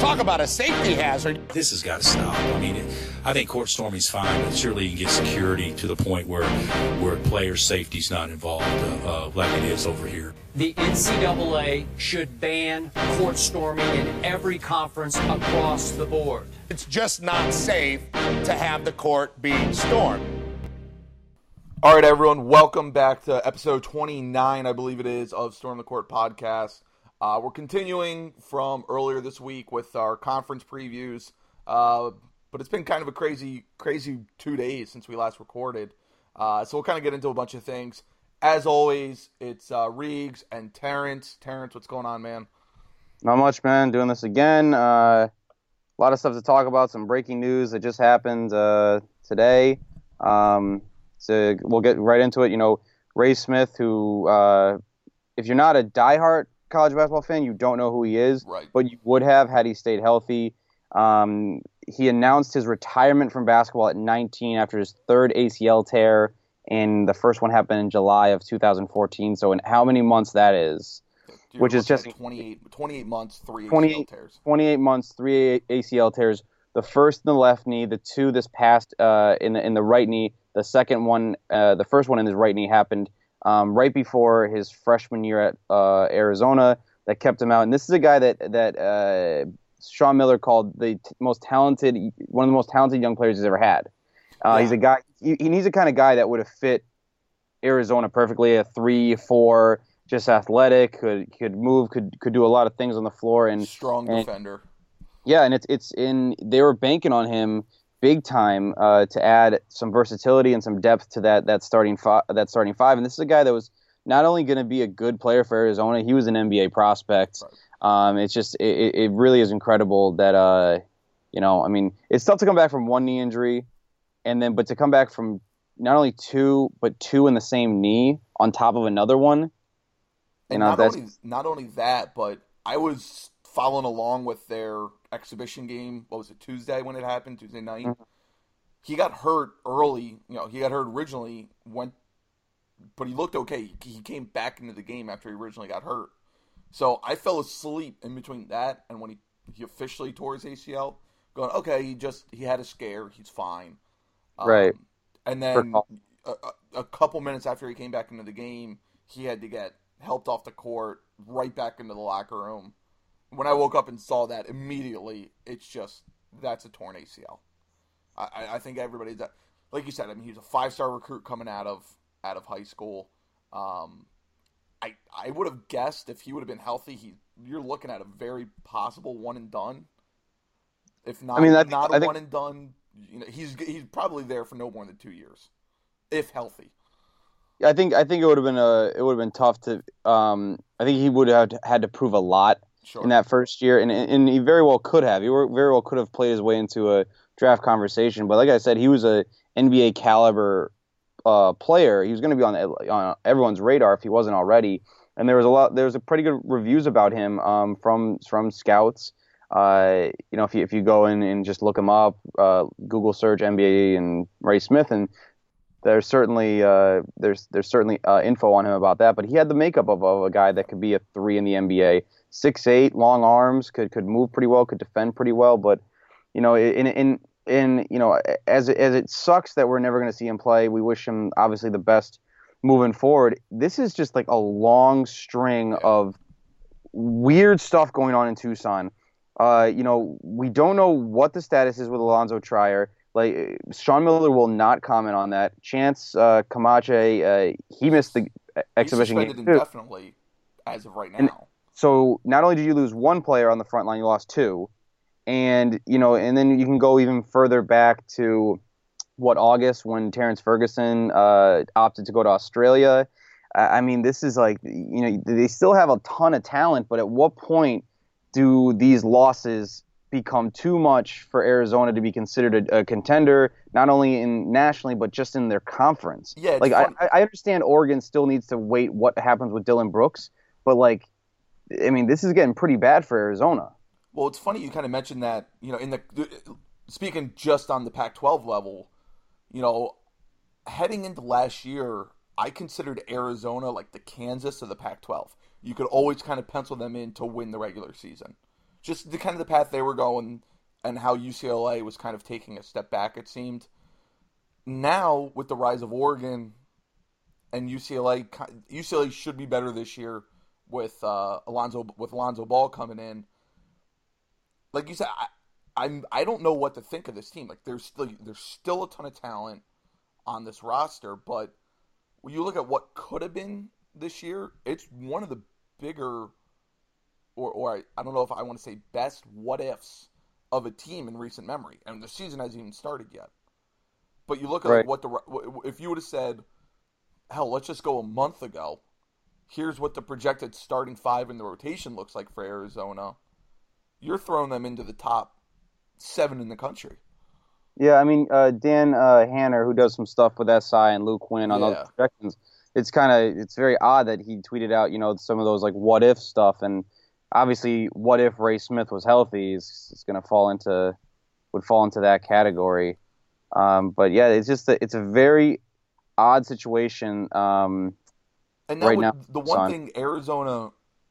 Talk about a safety hazard. This has got to stop. I mean, I think court storming's fine, but surely you can get security to the point where player safety's not involved like it is over here. The NCAA should ban court storming in every conference across the board. It's just not safe to have the court be stormed. All right, everyone, welcome back to episode 29, I believe it is, of Storm the Court podcast. We're continuing from earlier this week with our conference previews, but it's been kind of a crazy 2 days since we last recorded. So we'll kind of get into a bunch of things. As always, it's Reegs and Terrence. Terrence, what's going on, man? Not much, man. Doing this again. A lot of stuff to talk about. Some breaking news that just happened today. So we'll get right into it. You know, Ray Smith, who, if you're not a diehard college basketball fan, you don't know who he is. Right. But you would have had he stayed healthy. He announced his retirement from basketball at 19 after his third ACL tear. And the first one happened in July of 2014. So in how many months that is, which is just 28 months, 3 ACL tears. 28 months, 3 ACL tears. The first in the left knee, the two this past in the right knee. The second one, the first one in his right knee happened right before his freshman year at Arizona. That kept him out. And this is a guy that Sean Miller called one of the most talented young players he's ever had. He's a guy. He's the kind of guy that would have fit Arizona perfectly. A 3-4, just athletic, could move, could do a lot of things on the floor, and strong defender. Yeah, and they were banking on him big time to add some versatility and some depth to that starting five. And this is a guy that was not only going to be a good player for Arizona, he was an NBA prospect. Right. It's just it really is incredible that I mean, it's tough to come back from one knee injury. But to come back from not only two in the same knee on top of another one, not only that, but I was following along with their exhibition game. What was it, Tuesday when it happened? Tuesday night. Mm-hmm. He got hurt early. He got hurt originally, but he looked okay. He came back into the game after he originally got hurt. So I fell asleep in between that and when he officially tore his ACL, going, okay, he had a scare. He's fine. Right. And then a couple minutes after he came back into the game, he had to get helped off the court, right back into the locker room. When I woke up and saw that immediately, that's a torn ACL. I think everybody's that, like you said. I mean, he's a 5-star recruit coming out of high school. I would have guessed if he would have been healthy, you're looking at a very possible one and done. If not, I think one and done. He's probably there for no more than 2 years, if healthy. I think it would have been tough to. I think he would have had to prove a lot in that first year, and he very well could have. He very well could have played his way into a draft conversation. But like I said, he was a NBA caliber player. He was going to be on everyone's radar if he wasn't already. And there was a pretty good reviews about him from scouts. If you go in and just look him up, Google search NBA and Ray Smith, and there's certainly info on him about that. But he had the makeup of a guy that could be a 3 in the NBA, 6'8", long arms, could move pretty well, could defend pretty well. But as it sucks that we're never going to see him play, we wish him obviously the best moving forward. This is just like a long string of weird stuff going on in Tucson. We don't know what the status is with Alonzo Trier. Like, Sean Miller will not comment on that. Chance Camache, he missed the exhibition game. He's suspended indefinitely as of right now. And so not only did you lose one player on the front line, you lost two. And then you can go even further back to August when Terrence Ferguson opted to go to Australia. I mean, this is like, they still have a ton of talent, but at what point do these losses become too much for Arizona to be considered a contender, not only nationally, but just in their conference? Yeah, like I understand Oregon still needs to wait what happens with Dylan Brooks, but this is getting pretty bad for Arizona. Well, it's funny you kind of mentioned that, speaking just on the Pac-12 level, heading into last year, I considered Arizona like the Kansas of the Pac-12. You could always kind of pencil them in to win the regular season. just the kind of the path they were going and how UCLA was kind of taking a step back, it seemed. Now, with the rise of Oregon and UCLA should be better this year with Alonzo Ball coming in. Like you said, I don't know what to think of this team. Like there's still a ton of talent on this roster, but when you look at what could have been this year, it's one of the bigger, or I don't know if I want to say best what ifs of a team in recent memory, and the season hasn't even started yet. But you look at right. If you would have said, hell, let's just go a month ago, here's what the projected starting 5 in the rotation looks like for Arizona, you're throwing them into the top 7 in the country. Yeah, I mean, Dan Hanner, who does some stuff with SI and Luke Quinn on those projections, it's very odd that he tweeted out, some of those like what if stuff, and obviously what if Ray Smith was healthy is going to fall into that category. But yeah, it's just it's a very odd situation. And right now, the one thing Arizona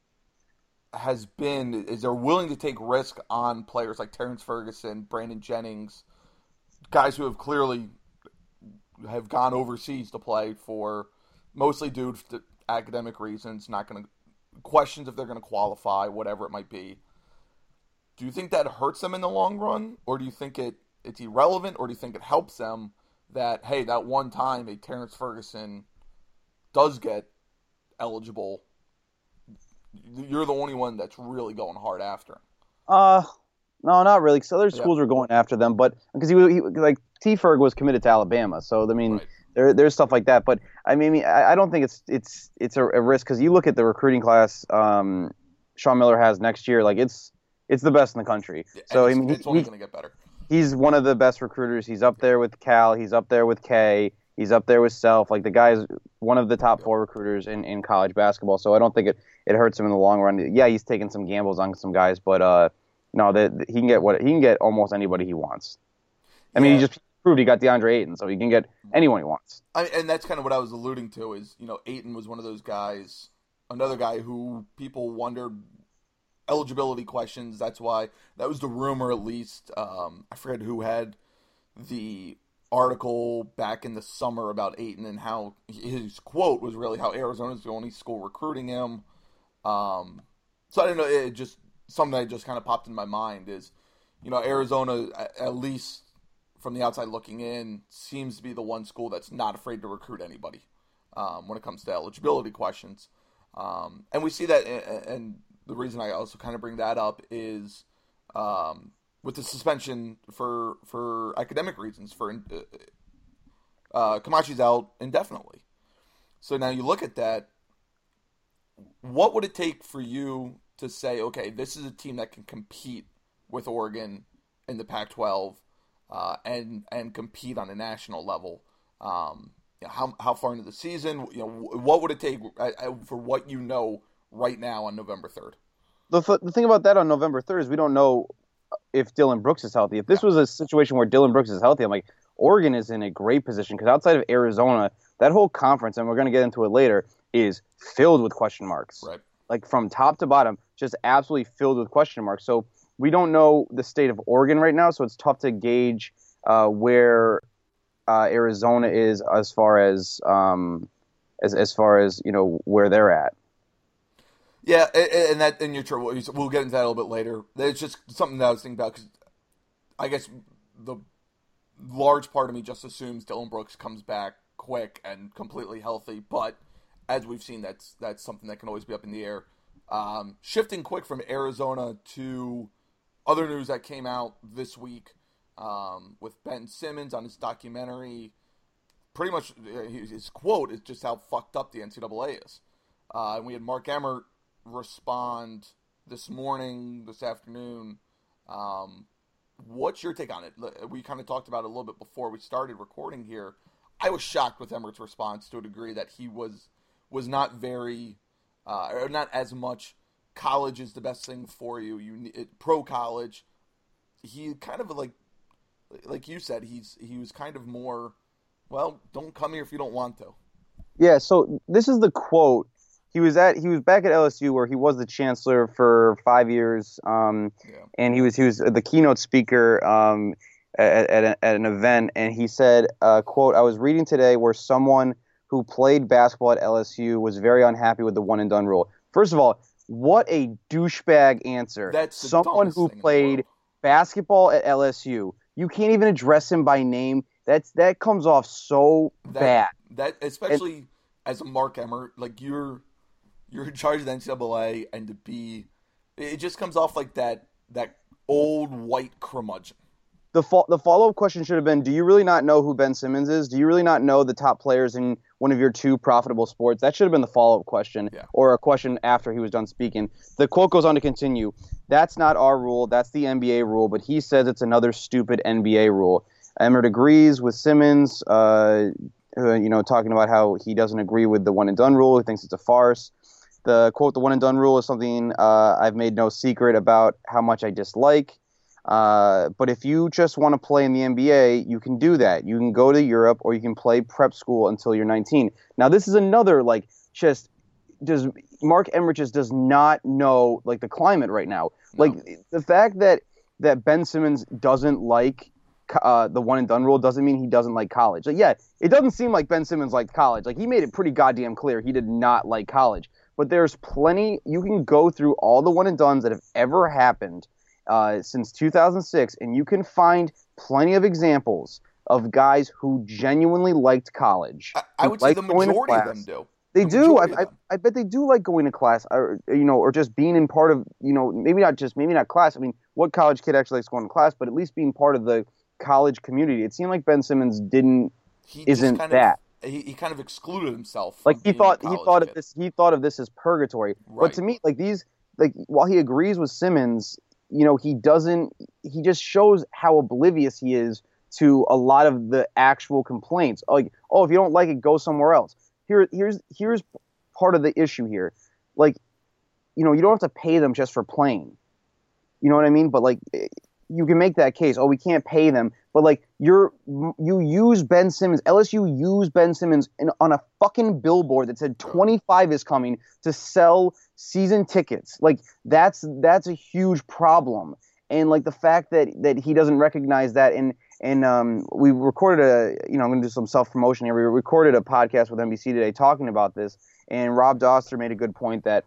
has been is they're willing to take risk on players like Terrence Ferguson, Brandon Jennings, guys who have clearly have gone overseas to play for mostly due to academic reasons, not going to questions if they're going to qualify, whatever it might be. Do you think that hurts them in the long run, or do you think it's irrelevant, or do you think it helps them that, hey, that one time a Terrence Ferguson does get eligible, you're the only one that's really going hard after him? No, not really. Because other schools were going after them, but because he like T. Ferg was committed to Alabama, so I mean, there's stuff like that. But I mean, I don't think it's a risk because you look at the recruiting class Sean Miller has next year, like it's the best in the country. Yeah, so it's only going to get better. He's one of the best recruiters. He's up there with Cal. He's up there with K. He's up there with Self. Like the guy's one of the top 4 recruiters in college basketball. So I don't think it hurts him in the long run. Yeah, he's taking some gambles on some guys, but no, he can get almost anybody he wants. I mean, he just proved he got DeAndre Ayton, so he can get anyone he wants. And that's kind of what I was alluding to is, Ayton was one of those guys, another guy who people wondered eligibility questions. That's why that was the rumor, at least. I forget who had the article back in the summer about Ayton and how his quote was really how Arizona's the only school recruiting him. So I don't know. It just something that just kind of popped in my mind is, Arizona, at least from the outside looking in, seems to be the one school that's not afraid to recruit anybody when it comes to eligibility questions. And we see that, and the reason I also kind of bring that up is with the suspension for academic reasons, for Camachi's out indefinitely. So now you look at that, what would it take for you to say, okay, this is a team that can compete with Oregon in the Pac-12 and compete on a national level? How far into the season? What would it take for what you know right now on November 3rd? The thing about that on November 3rd is we don't know if Dylan Brooks is healthy. If this was a situation where Dylan Brooks is healthy, I'm like, Oregon is in a great position because outside of Arizona, that whole conference, and we're going to get into it later, is filled with question marks. Right. Like from top to bottom, just absolutely filled with question marks. So we don't know the state of Oregon right now, so it's tough to gauge where Arizona is as far as where they're at. Yeah, and you're true. We'll get into that a little bit later. It's just something that I was thinking about because I guess the large part of me just assumes Dylan Brooks comes back quick and completely healthy, but as we've seen, that's something that can always be up in the air. Shifting quick from Arizona to other news that came out this week with Ben Simmons on his documentary. Pretty much his quote is just how fucked up the NCAA is. And we had Mark Emmert respond this afternoon. What's your take on it? We kind of talked about it a little bit before we started recording here. I was shocked with Emmert's response to a degree that he was not very, or not as much, college is the best thing for you. Pro college. He kind of like you said, he was kind of more, well, don't come here if you don't want to. Yeah, so this is the quote he was back at LSU where he was the chancellor for 5 years, and he was the keynote speaker at an event, and he said, quote, "I was reading today where someone who played basketball at LSU was very unhappy with the one and done rule." First of all, what a douchebag answer. That's someone who played basketball at LSU. You can't even address him by name. That comes off so bad. That especially as a Mark Emmert, like you're in charge of the NCAA, and to be, it just comes off like that old white curmudgeon. The follow-up question should have been, do you really not know who Ben Simmons is? Do you really not know the top players in one of your two profitable sports? That should have been the follow-up question, or a question after he was done speaking. The quote goes on to continue, "That's not our rule, that's the NBA rule, but he says it's another stupid NBA rule." Emmert agrees with Simmons, talking about how he doesn't agree with the one-and-done rule. He thinks it's a farce. The quote, "The one-and-done rule is something I've made no secret about how much I dislike. But if you just want to play in the NBA, you can do that. You can go to Europe or you can play prep school until you're 19. Now, this is another, Mark Emmert just does not know, the climate right now. No. The fact that Ben Simmons doesn't like the one-and-done rule doesn't mean he doesn't like college. It doesn't seem like Ben Simmons liked college. He made it pretty goddamn clear he did not like college. But there's plenty, you can go through all the one-and-dones that have ever happened since 2006, and you can find plenty of examples of guys who genuinely liked college. I would say the majority of them do. They do. I bet they do like going to class, or just being in part of, maybe not class. I mean, what college kid actually likes going to class? But at least being part of the college community. It seemed like Ben Simmons isn't that. He kind of excluded himself. He thought of this as purgatory. Right. But to me, while he agrees with Simmons, he just shows how oblivious he is to a lot of the actual complaints. If you don't like it, go somewhere else. Here's part of the issue here. You don't have to pay them just for playing. You know what I mean? But you can make that case. We can't pay them. But you use Ben Simmons. LSU used Ben Simmons on a fucking billboard that said 25 is coming to sell season tickets. That's a huge problem. And the fact that he doesn't recognize that. And we recorded I'm going to do some self-promotion here. We recorded a podcast with NBC today talking about this. And Rob Doster made a good point that,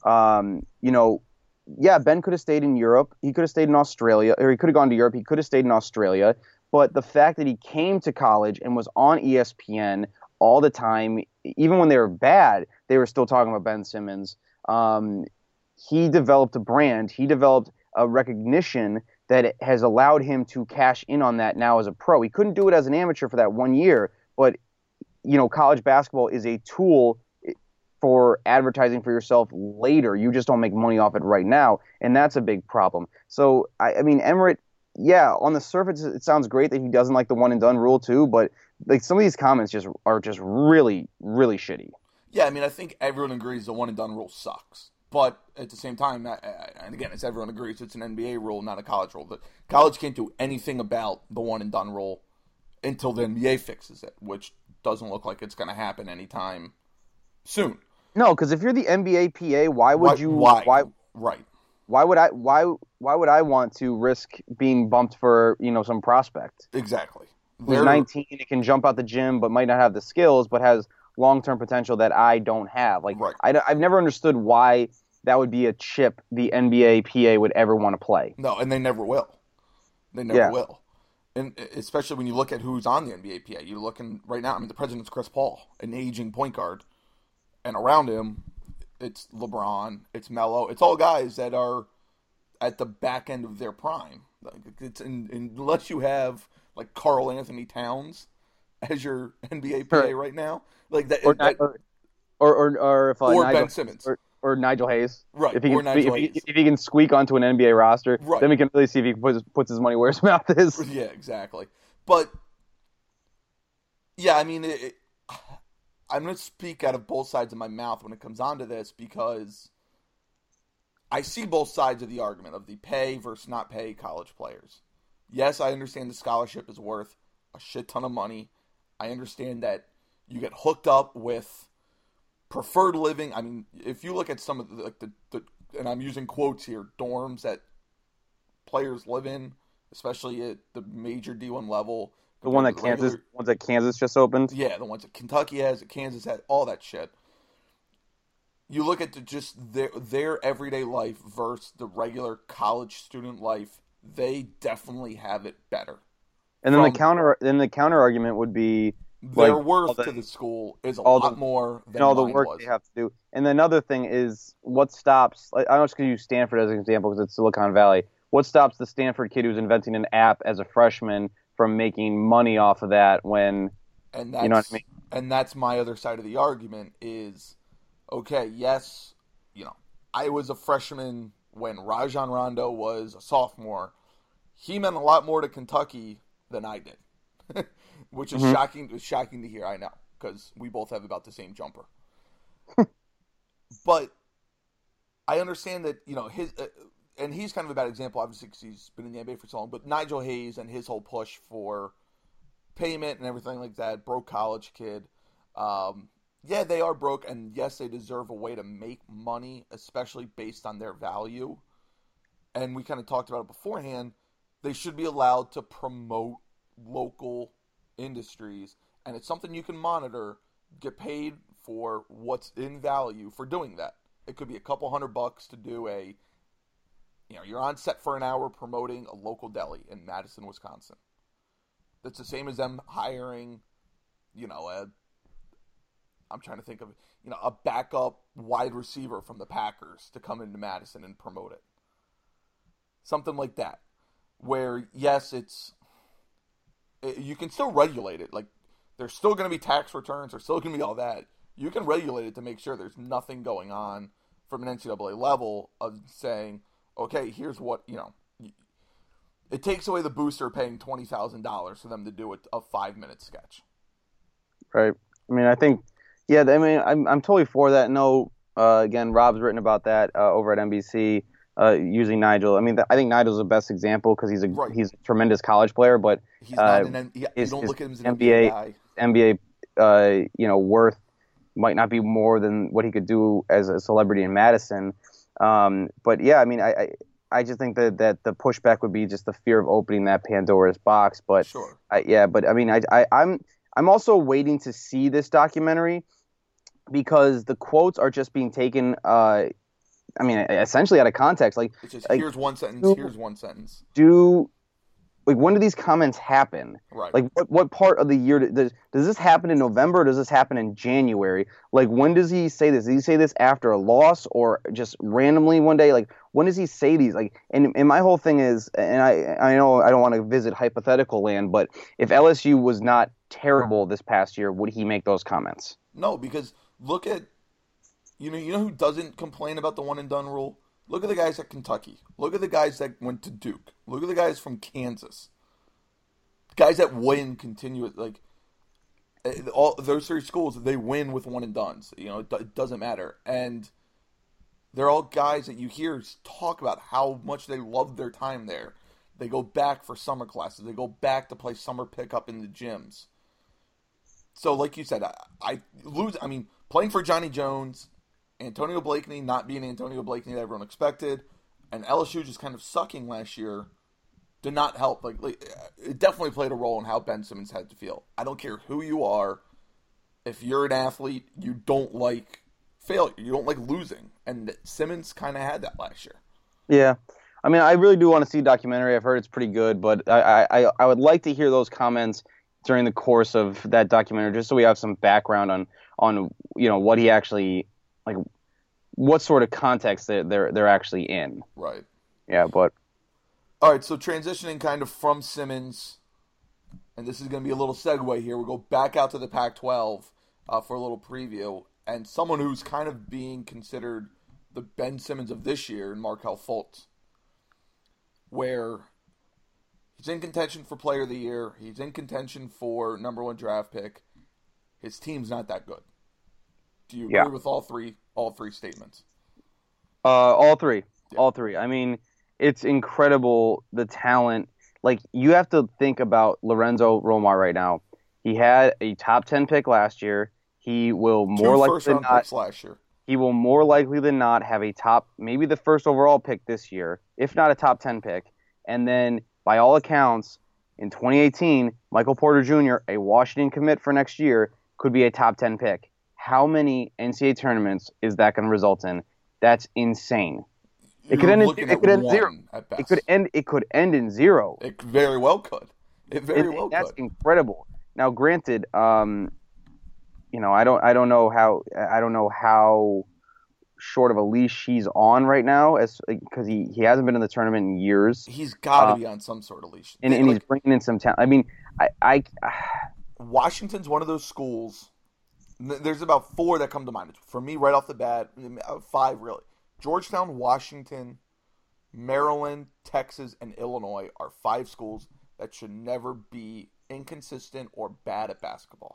Ben could have stayed in Europe. He could have stayed in Australia, or he could have gone to Europe. He could have stayed in Australia. But the fact that he came to college and was on ESPN all the time, even when they were bad, they were still talking about Ben Simmons. He developed a brand. He developed a recognition that has allowed him to cash in on that now as a pro. He couldn't do it as an amateur for that 1 year, but college basketball is a tool for advertising for yourself later. You just don't make money off it right now, and that's a big problem. So, Emmert, on the surface, it sounds great that he doesn't like the one-and-done rule too, but some of these comments are just really, really shitty. Yeah, I think everyone agrees the one-and-done rule sucks. But at the same time, and again, as everyone agrees, it's an NBA rule, not a college rule. But college can't do anything about the one-and-done rule until the NBA fixes it, which doesn't look like it's going to happen anytime soon. No, because if you're the NBA PA, why would I want to risk being bumped for some prospect? Exactly. Who's 19, it can jump out the gym, but might not have the skills, but has long-term potential that I don't have. Right. I've never understood why that would be a chip the NBA PA would ever want to play. No, and they never will. They never will. And especially when you look at who's on the NBA PA. You're looking right now, the president's Chris Paul, an aging point guard. And around him, it's LeBron, it's Melo. It's all guys that are at the back end of their prime. Unless you have Karl Anthony Towns as your NBA PA right now, or Ben Simmons or Nigel Hayes, right? If he can squeak onto an NBA roster, then we can really see if he puts his money where his mouth is. Yeah, exactly. But yeah, I'm going to speak out of both sides of my mouth when it comes on to this, because I see both sides of the argument of the pay versus not pay college players. Yes, I understand the scholarship is worth a shit ton of money. I understand that you get hooked up with preferred living. I mean, if you look at some of the and I'm using quotes here, dorms that players live in, especially at the major D1 level. The ones that Kansas just opened? Yeah, the ones that Kentucky has, that Kansas had, all that shit. You look at just their everyday life versus the regular college student life, they definitely have it better. And then the counter argument would be their worth to the school is a lot more than all the work they have to do. And another thing is what stops. I'm just going to use Stanford as an example because it's Silicon Valley. What stops the Stanford kid who's inventing an app as a freshman from making money off of that when? You know what I mean? And that's my other side of the argument is, okay, yes, I was a freshman when Rajon Rondo was a sophomore. He meant a lot more to Kentucky than I did, which is shocking to hear, I know, because we both have about the same jumper. But I understand that, his and he's kind of a bad example, obviously, because he's been in the NBA for so long, but Nigel Hayes and his whole push for payment and everything like that, broke college kid. Yeah, they are broke, and yes, they deserve a way to make money, especially based on their value. And we kind of talked about it beforehand. They should be allowed to promote local industries, and it's something you can monitor, get paid for what's in value for doing that. It could be a couple $100 to do you're on set for an hour promoting a local deli in Madison, Wisconsin. That's the same as them hiring, I'm trying to think of, a backup wide receiver from the Packers to come into Madison and promote it. Something like that. Where, yes, you can still regulate it. Like, there's still going to be tax returns. There's still going to be all that. You can regulate it to make sure there's nothing going on from an NCAA level of saying, okay, here's what, it takes away the booster paying $20,000 for them to do a 5-minute sketch. Right. I mean, I think, yeah, I mean, I'm totally for that. No, again, Rob's written about that over at NBC using Nigel. I mean, I think Nigel's the best example because he's a tremendous college player, but he's not you don't look at him as an NBA guy. NBA, worth might not be more than what he could do as a celebrity in Madison. But yeah, I mean, I just think that the pushback would be just the fear of opening that Pandora's box. But sure. But I mean, I'm also waiting to see this documentary because the quotes are just being taken, essentially out of context. Like, it's just here's one sentence, here's one sentence. When do these comments happen? Right. Like, what part of the year does this happen in November? Or does this happen in January? Like, when does he say this? Does he say this after a loss or just randomly one day? Like, when does he say these? Like, and my whole thing is, and I know I don't want to visit hypothetical land, but if LSU was not terrible this past year, would he make those comments? No, because look at, you know who doesn't complain about the one and done rule? Look at the guys at Kentucky. Look at the guys that went to Duke. Look at the guys from Kansas. Guys that win continuous, like all those three schools, they win with one and dones. It doesn't matter, and they're all guys that you hear talk about how much they love their time there. They go back for summer classes. They go back to play summer pickup in the gyms. So, like you said, playing for Johnny Jones, Antonio Blakeney not being Antonio Blakeney that everyone expected, and LSU just kind of sucking last year did not help. Like it definitely played a role in how Ben Simmons had to feel. I don't care who you are. If you're an athlete, you don't like failure. You don't like losing. And Simmons kind of had that last year. Yeah. I mean, I really do want to see a documentary. I've heard it's pretty good, but I would like to hear those comments during the course of that documentary, just so we have some background on what he actually, like, what sort of context they're actually in. Right. Yeah, but all right. So transitioning kind of from Simmons, and this is going to be a little segue here. We'll go back out to the Pac-12 for a little preview, and someone who's kind of being considered the Ben Simmons of this year, Markelle Fultz, where he's in contention for Player of the Year. He's in contention for number 1 draft pick. His team's not that good. Do you agree with all three statements? All three. Yeah. All three. I mean, it's incredible, the talent. Like, you have to think about Lorenzo Romar right now. He had a top 10 pick last year. He will more likely than not. Picks last year. He will more likely than not have a top, maybe the first overall pick this year, if not a top 10 pick. And then, by all accounts, in 2018, Michael Porter Jr., a Washington commit for next year, could be a top 10 pick. How many NCAA tournaments is that going to result in? That's insane. It could end in 0. It could end in 0. It very well could. That's incredible. Now, granted, I don't know how short of a leash he's on right now, because he hasn't been in the tournament in years. He's got to be on some sort of leash, and he's bringing in some talent. I mean, Washington's one of those schools. There's about 4 that come to mind for me right off the bat. 5 really. Georgetown, Washington, Maryland, Texas, and Illinois are 5 schools that should never be inconsistent or bad at basketball.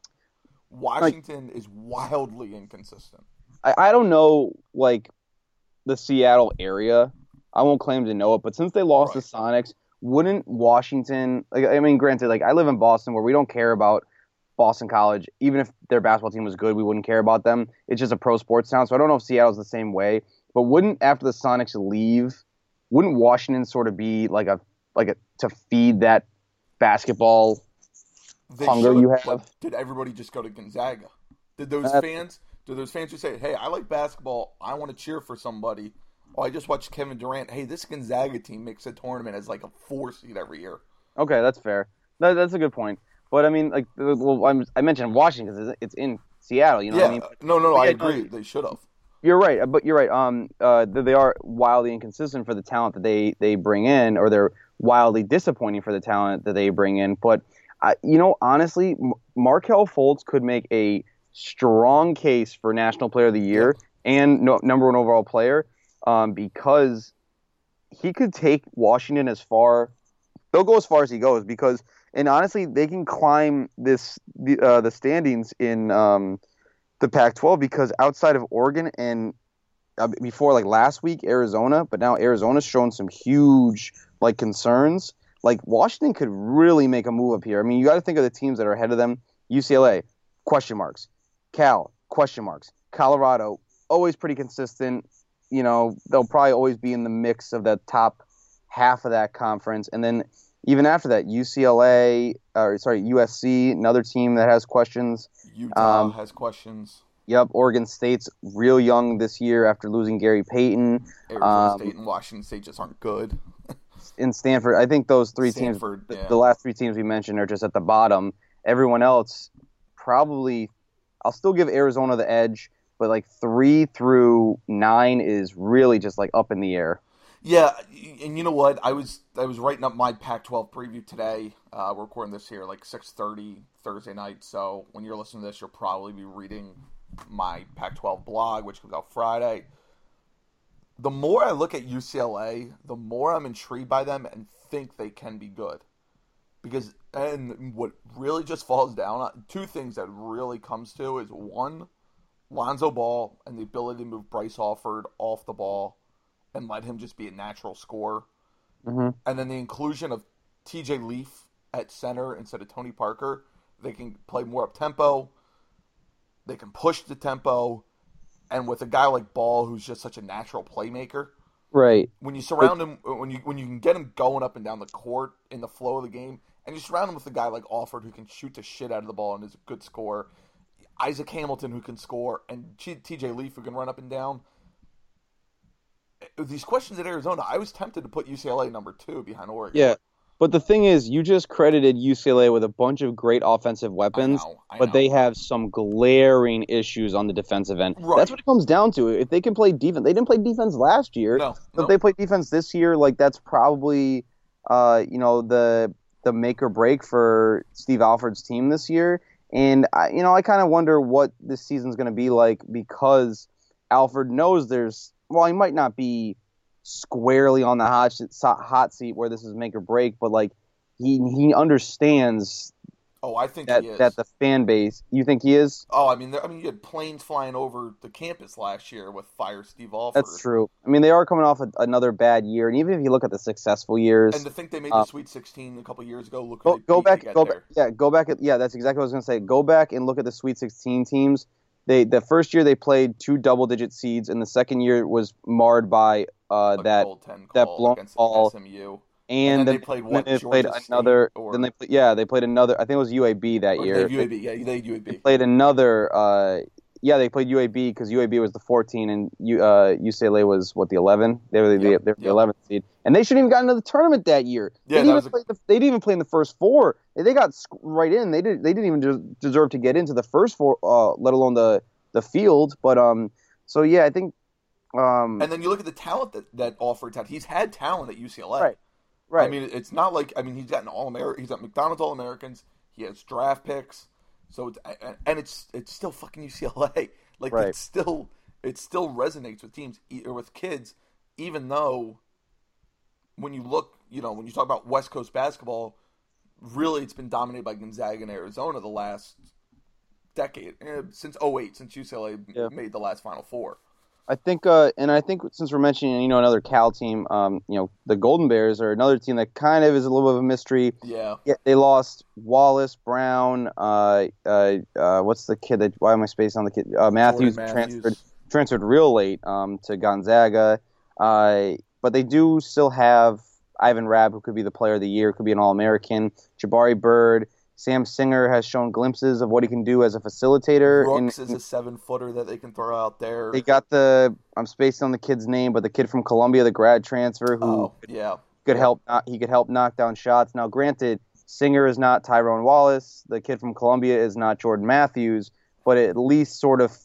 Washington is wildly inconsistent. I don't know, the Seattle area. I won't claim to know it, but since they lost the Sonics, wouldn't Washington... granted, I live in Boston where we don't care about Boston College. Even if their basketball team was good, we wouldn't care about them. It's just a pro sports town, so I don't know if Seattle's the same way. But wouldn't, after the Sonics leave, wouldn't Washington sort of be to feed that basketball hunger you have? Did everybody just go to Gonzaga? Did those fans who say, hey, I like basketball, I want to cheer for somebody, I just watched Kevin Durant, hey, this Gonzaga team makes a tournament as a 4 seed every year. Okay, that's fair. That's a good point. But I mentioned Washington because it's in Seattle. You know what I mean? No, I agree. They should have. You're right, but you're right. They are wildly inconsistent for the talent that they bring in, or they're wildly disappointing for the talent that they bring in. But honestly, Markelle Fultz could make a strong case for National Player of the Year and number 1 overall player, because he could take Washington as far. They'll go as far as he goes because. And honestly, they can climb the standings in the Pac-12 because outside of Oregon and before last week Arizona, but now Arizona's shown some huge concerns. Washington could really make a move up here. I mean, you got to think of the teams that are ahead of them. UCLA, question marks. Cal, question marks. Colorado, always pretty consistent. They'll probably always be in the mix of the top half of that conference, and then. Even after that, USC, another team that has questions. Utah has questions. Yep, Oregon State's real young this year after losing Gary Payton. Arizona State and Washington State just aren't good. In Stanford, I think those 3 teams, the last 3 teams we mentioned are just at the bottom. Everyone else, probably, I'll still give Arizona the edge, but 3 through 9 is really just up in the air. Yeah, and you know what? I was writing up my Pac-12 preview today. We're recording this here 6:30 Thursday night. So when you're listening to this, you'll probably be reading my Pac-12 blog, which comes out Friday. The more I look at UCLA, the more I'm intrigued by them and think they can be good. And what really just falls down on 2 things that really comes to is 1, Lonzo Ball and the ability to move Bryce Alford off the ball and let him just be a natural scorer. Mm-hmm. And then the inclusion of TJ Leaf at center instead of Tony Parker. They can play more up-tempo. They can push the tempo. And with a guy like Ball, who's just such a natural playmaker. Right. When you surround him, when you can get him going up and down the court in the flow of the game, and you surround him with a guy like Alford who can shoot the shit out of the ball and is a good scorer, Isaac Hamilton who can score, and TJ Leaf who can run up and down. These questions at Arizona, I was tempted to put UCLA number 2 behind Oregon. Yeah, but the thing is, you just credited UCLA with a bunch of great offensive weapons, I know. But they have some glaring issues on the defensive end. Right. That's what it comes down to. If they can play defense, they didn't play defense last year. No. If they play defense this year, that's probably the make or break for Steve Alford's team this year. And I kind of wonder what this season's going to be like because Alford knows he might not be squarely on the hot seat where this is make or break, but he understands Oh, I think he is. That the fan base. You think he is? Oh, I mean, you had planes flying over the campus last year with Fire Steve Alford. That's true. I mean, they are coming off another bad year, and even if you look at the successful years, and to think they made the Sweet 16 a couple years ago, go back. Yeah, that's exactly what I was going to say. Go back and look at the Sweet 16 teams. The first year they played 2 double-digit seeds, and the second year was marred by that blown ball. SMU. And then they played what? They played another. Then they played another. I think it was UAB that year. They had UAB. They played another. They played UAB because UAB was the 14 and UCLA was the 11. They were the 11th seed, and they shouldn't even gotten into the tournament that year. Yeah, they didn't even play in the first 4. They got right in. They didn't even deserve to get into the first 4, let alone the field. But so yeah, I think. And then you look at the talent that Alford's had. He's had talent at UCLA. Right. I mean, it's not like he's got he's got McDonald's All-Americans. He has draft picks. So it's still fucking UCLA. Like it still resonates with teams or with kids, even though when you look, when you talk about West Coast basketball, really it's been dominated by Gonzaga and Arizona the last decade, since 2008, since UCLA made the last Final Four. I think since we're mentioning, another Cal team, the Golden Bears are another team that kind of is a little bit of a mystery. Yeah. They lost Wallace, Brown, what's the kid why am I spacing on the kid? Matthews. Transferred real late to Gonzaga. But they do still have Ivan Rabb, who could be the player of the year, could be an All-American. Jabari Bird. Sam Singer has shown glimpses of what he can do as a facilitator. Brooks is a 7-footer that they can throw out there. They got I'm spacing on the kid's name, but the kid from Columbia, the grad transfer, who could help knock down shots. Now, granted, Singer is not Tyrone Wallace. The kid from Columbia is not Jordan Matthews, but it at least sort of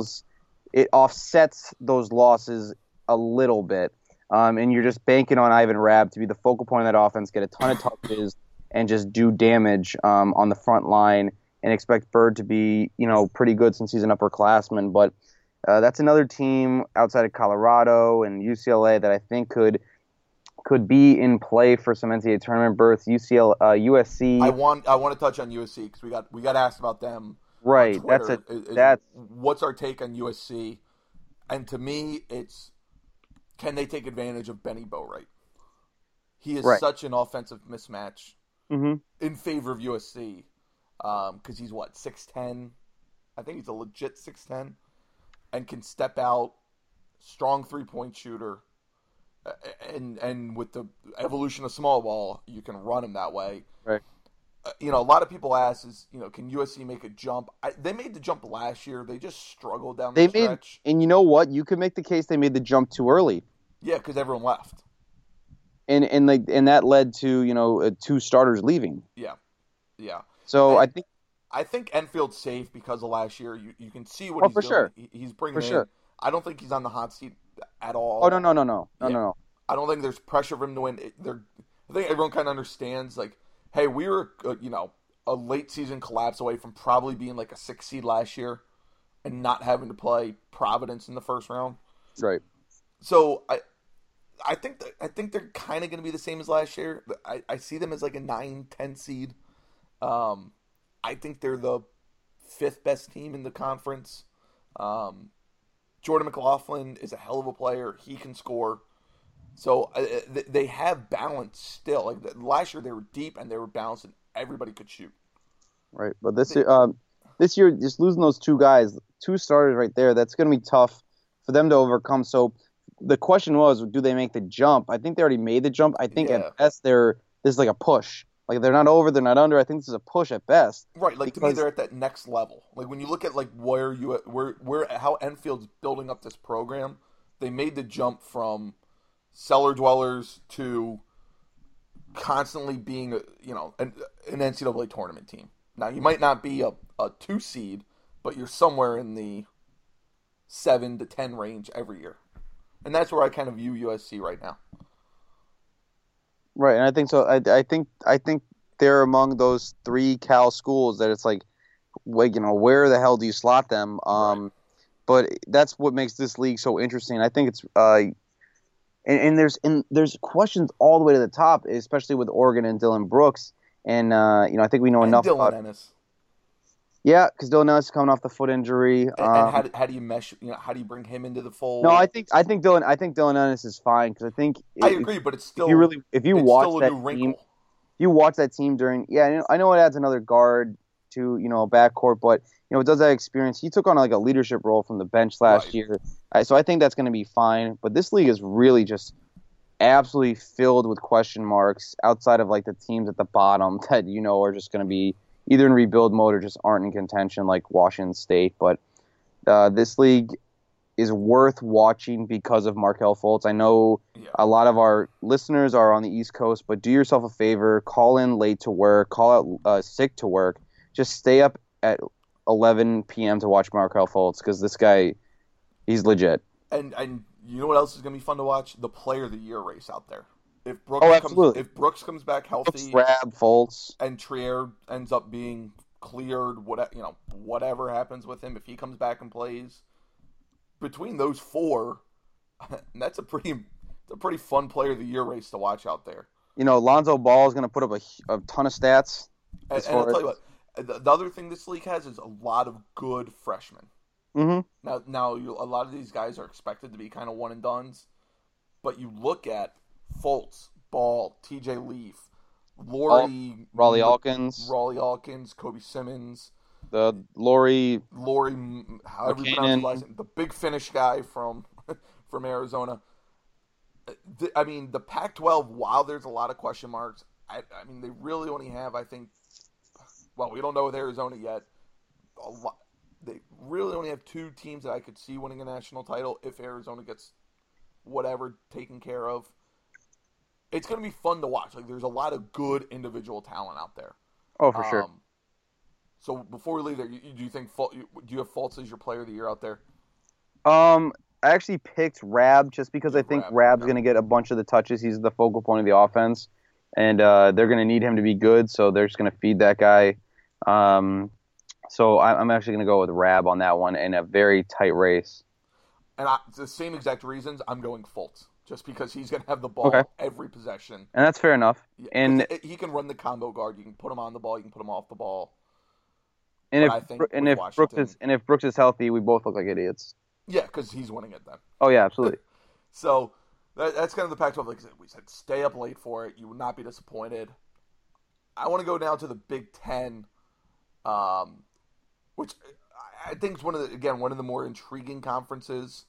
offsets those losses a little bit. And you're just banking on Ivan Rabb to be the focal point of that offense, get a ton of touches, and just do damage on the front line, and expect Bird to be, pretty good since he's an upperclassman. But that's another team outside of Colorado and UCLA that I think could be in play for some NCAA tournament berths. USC. I want to touch on USC because we got asked about them. Right. What's our take on USC? And to me, it's can they take advantage of Benny Boatwright? He is such an offensive mismatch. Mm-hmm. In favor of USC, because he's 6'10", I think he's a legit 6'10", and can step out, strong 3-point shooter, and with the evolution of small ball, you can run him that way. Right. A lot of people ask can USC make a jump? They made the jump last year. They just struggled down the stretch. And you know what? You could make the case they made the jump too early. Yeah, because everyone left. And that led to 2 starters leaving. Yeah. So I think Enfield's safe because of last year. You can see what he's doing. Sure. He's bringing in. Sure. I don't think he's on the hot seat at all. Oh no. I don't think there's pressure for him to win. I think everyone kind of understands. Hey, we were a late season collapse away from probably being like a 6 seed last year, and not having to play Providence in the first round. Right. So I think they're kind of going to be the same as last year. I see them as like a 9-10 seed. I think they're the 5th best team in the conference. Jordan McLaughlin is a hell of a player. He can score. So they have balance still. Like last year, they were deep and they were balanced, and everybody could shoot. Right, but this year, just losing those 2 guys, 2 starters right there, that's going to be tough for them to overcome. So the question was, do they make the jump? I think they already made the jump. I think at best this is like a push. Like they're not over, they're not under. I think this is a push at best. Right, to me they're at that next level. Like when you look at where how Enfield's building up this program, they made the jump from cellar dwellers to constantly being an NCAA tournament team. Now you might not be a 2 seed, but you're somewhere in the 7 to 10 range every year. And that's where I kind of view USC right now. Right, and I think so. I think they're among those 3 Cal schools that it's like, where the hell do you slot them? Right. But that's what makes this league so interesting. I think it's and there's questions all the way to the top, especially with Oregon and Dylan Brooks. And I think we know enough Dylan about Ennis. Yeah, because Dylan Ennis is coming off the foot injury. And how do you mesh? How do you bring him into the fold? No, I think Dylan Ennis is fine because I think I agree, but it's still if you watch that team, you watch that team during I know it adds another guard to a backcourt, but it does that experience. He took on like a leadership role from the bench last year, so I think that's going to be fine. But this league is really just absolutely filled with question marks outside of like the teams at the bottom that are just going to be either in rebuild mode or just aren't in contention, like Washington State. But this league is worth watching because of Markelle Fultz. I know a lot of our listeners are on the East Coast, but do yourself a favor, call in late to work, call out sick to work. Just stay up at 11 p.m. to watch Markelle Fultz because this guy, he's legit. And you know what else is going to be fun to watch? The Player of the Year race out there. If Brooks comes back healthy, Rab, Fultz, and Trier ends up being cleared, whatever happens with him, if he comes back and plays, between those four, that's a pretty fun Player of the Year race to watch out there. Lonzo Ball is going to put up a ton of stats. And I'll tell you what, the other thing this league has is a lot of good freshmen. Mm-hmm. Now a lot of these guys are expected to be kind of one and dones, but you look at Fultz, Ball, TJ Leaf, Raleigh Alkins, Kobe Simmons, the Laurie, however you pronounce his last name, the big Finnish guy from Arizona. The Pac-12, while there's a lot of question marks, they really only have, I think, well, we don't know with Arizona yet. They really only have two teams that I could see winning a national title if Arizona gets whatever taken care of. It's going to be fun to watch. Like, there's a lot of good individual talent out there. Oh, for sure. So before we leave there, do you have Fultz as your Player of the Year out there? I actually picked Rab just because I think Rab's going to get a bunch of the touches. He's the focal point of the offense, and they're going to need him to be good, so they're just going to feed that guy. So I'm actually going to go with Rab on that one in a very tight race. And the same exact reasons, I'm going Fultz. Just because he's going to have the ball every possession. And that's fair enough. Yeah, and he can run the combo guard. You can put him on the ball. You can put him off the ball. And if Brooks is healthy, we both look like idiots. Yeah, because he's winning it then. Oh, yeah, absolutely. So that's kind of the Pac-12. Like we said, stay up late for it. You will not be disappointed. I want to go now to the Big Ten, which I think is one of the more intriguing conferences.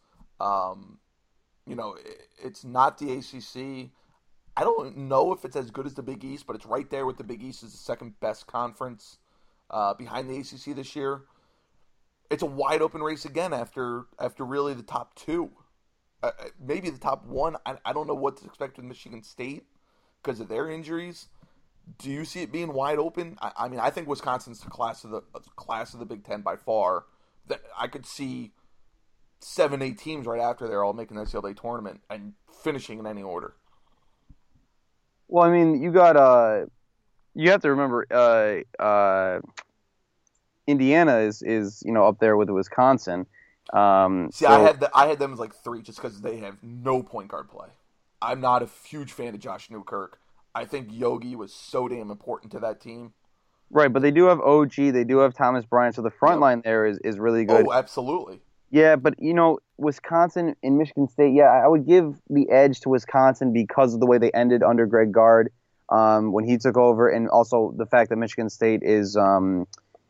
It's not the ACC. I don't know if it's as good as the Big East, but it's right there with the Big East as the second best conference behind the ACC this year. It's a wide open race again after really the top two. Maybe the top one. I don't know what to expect with Michigan State because of their injuries. Do you see it being wide open? I think Wisconsin's the class of the Big Ten by far. That I could see 7-8 teams right after they're all making the NCAA tournament and finishing in any order. Well, you got you have to remember Indiana is up there with Wisconsin. I had them as like 3 just because they have no point guard play. I'm not a huge fan of Josh Newkirk. I think Yogi was so damn important to that team. Right, but they do have OG, they do have Thomas Bryant, so the front line there is really good. Oh, absolutely. Yeah, but Wisconsin and Michigan State, I would give the edge to Wisconsin because of the way they ended under Greg Gard when he took over, and also the fact that Michigan State is, kind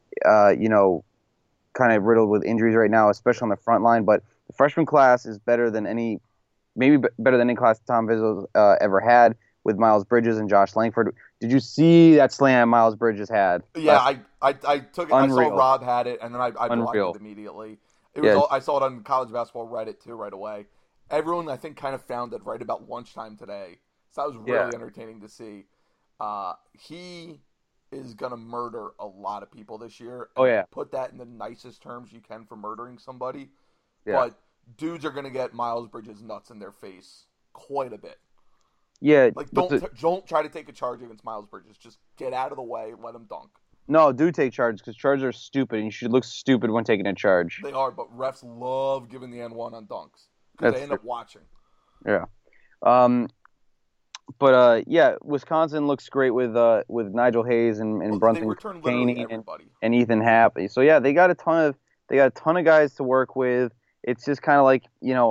of riddled with injuries right now, especially on the front line. But the freshman class is better than any class Tom Izzo's ever had, with Miles Bridges and Josh Langford. Did you see that slam Miles Bridges had? Yeah, I took it. Unreal. I saw Rob had it, and then I blocked it immediately. I saw it on College Basketball Reddit too right away. Everyone, I think, kind of found it right about lunchtime today. So that was really entertaining to see. He is going to murder a lot of people this year. Oh, yeah. Put that in the nicest terms you can for murdering somebody. Yeah. But dudes are going to get Miles Bridges nuts in their face quite a bit. Yeah. Like, don't try to take a charge against Miles Bridges. Just get out of the way, let him dunk. No, do take charges because charges are stupid, and you should look stupid when taking a charge. They are, but refs love giving the N1 on dunks because they end up watching. Yeah. But yeah, Wisconsin looks great with Nigel Hayes and Brunson Caney and Ethan Happ. So yeah, they got a ton of guys to work with. It's just kind of like,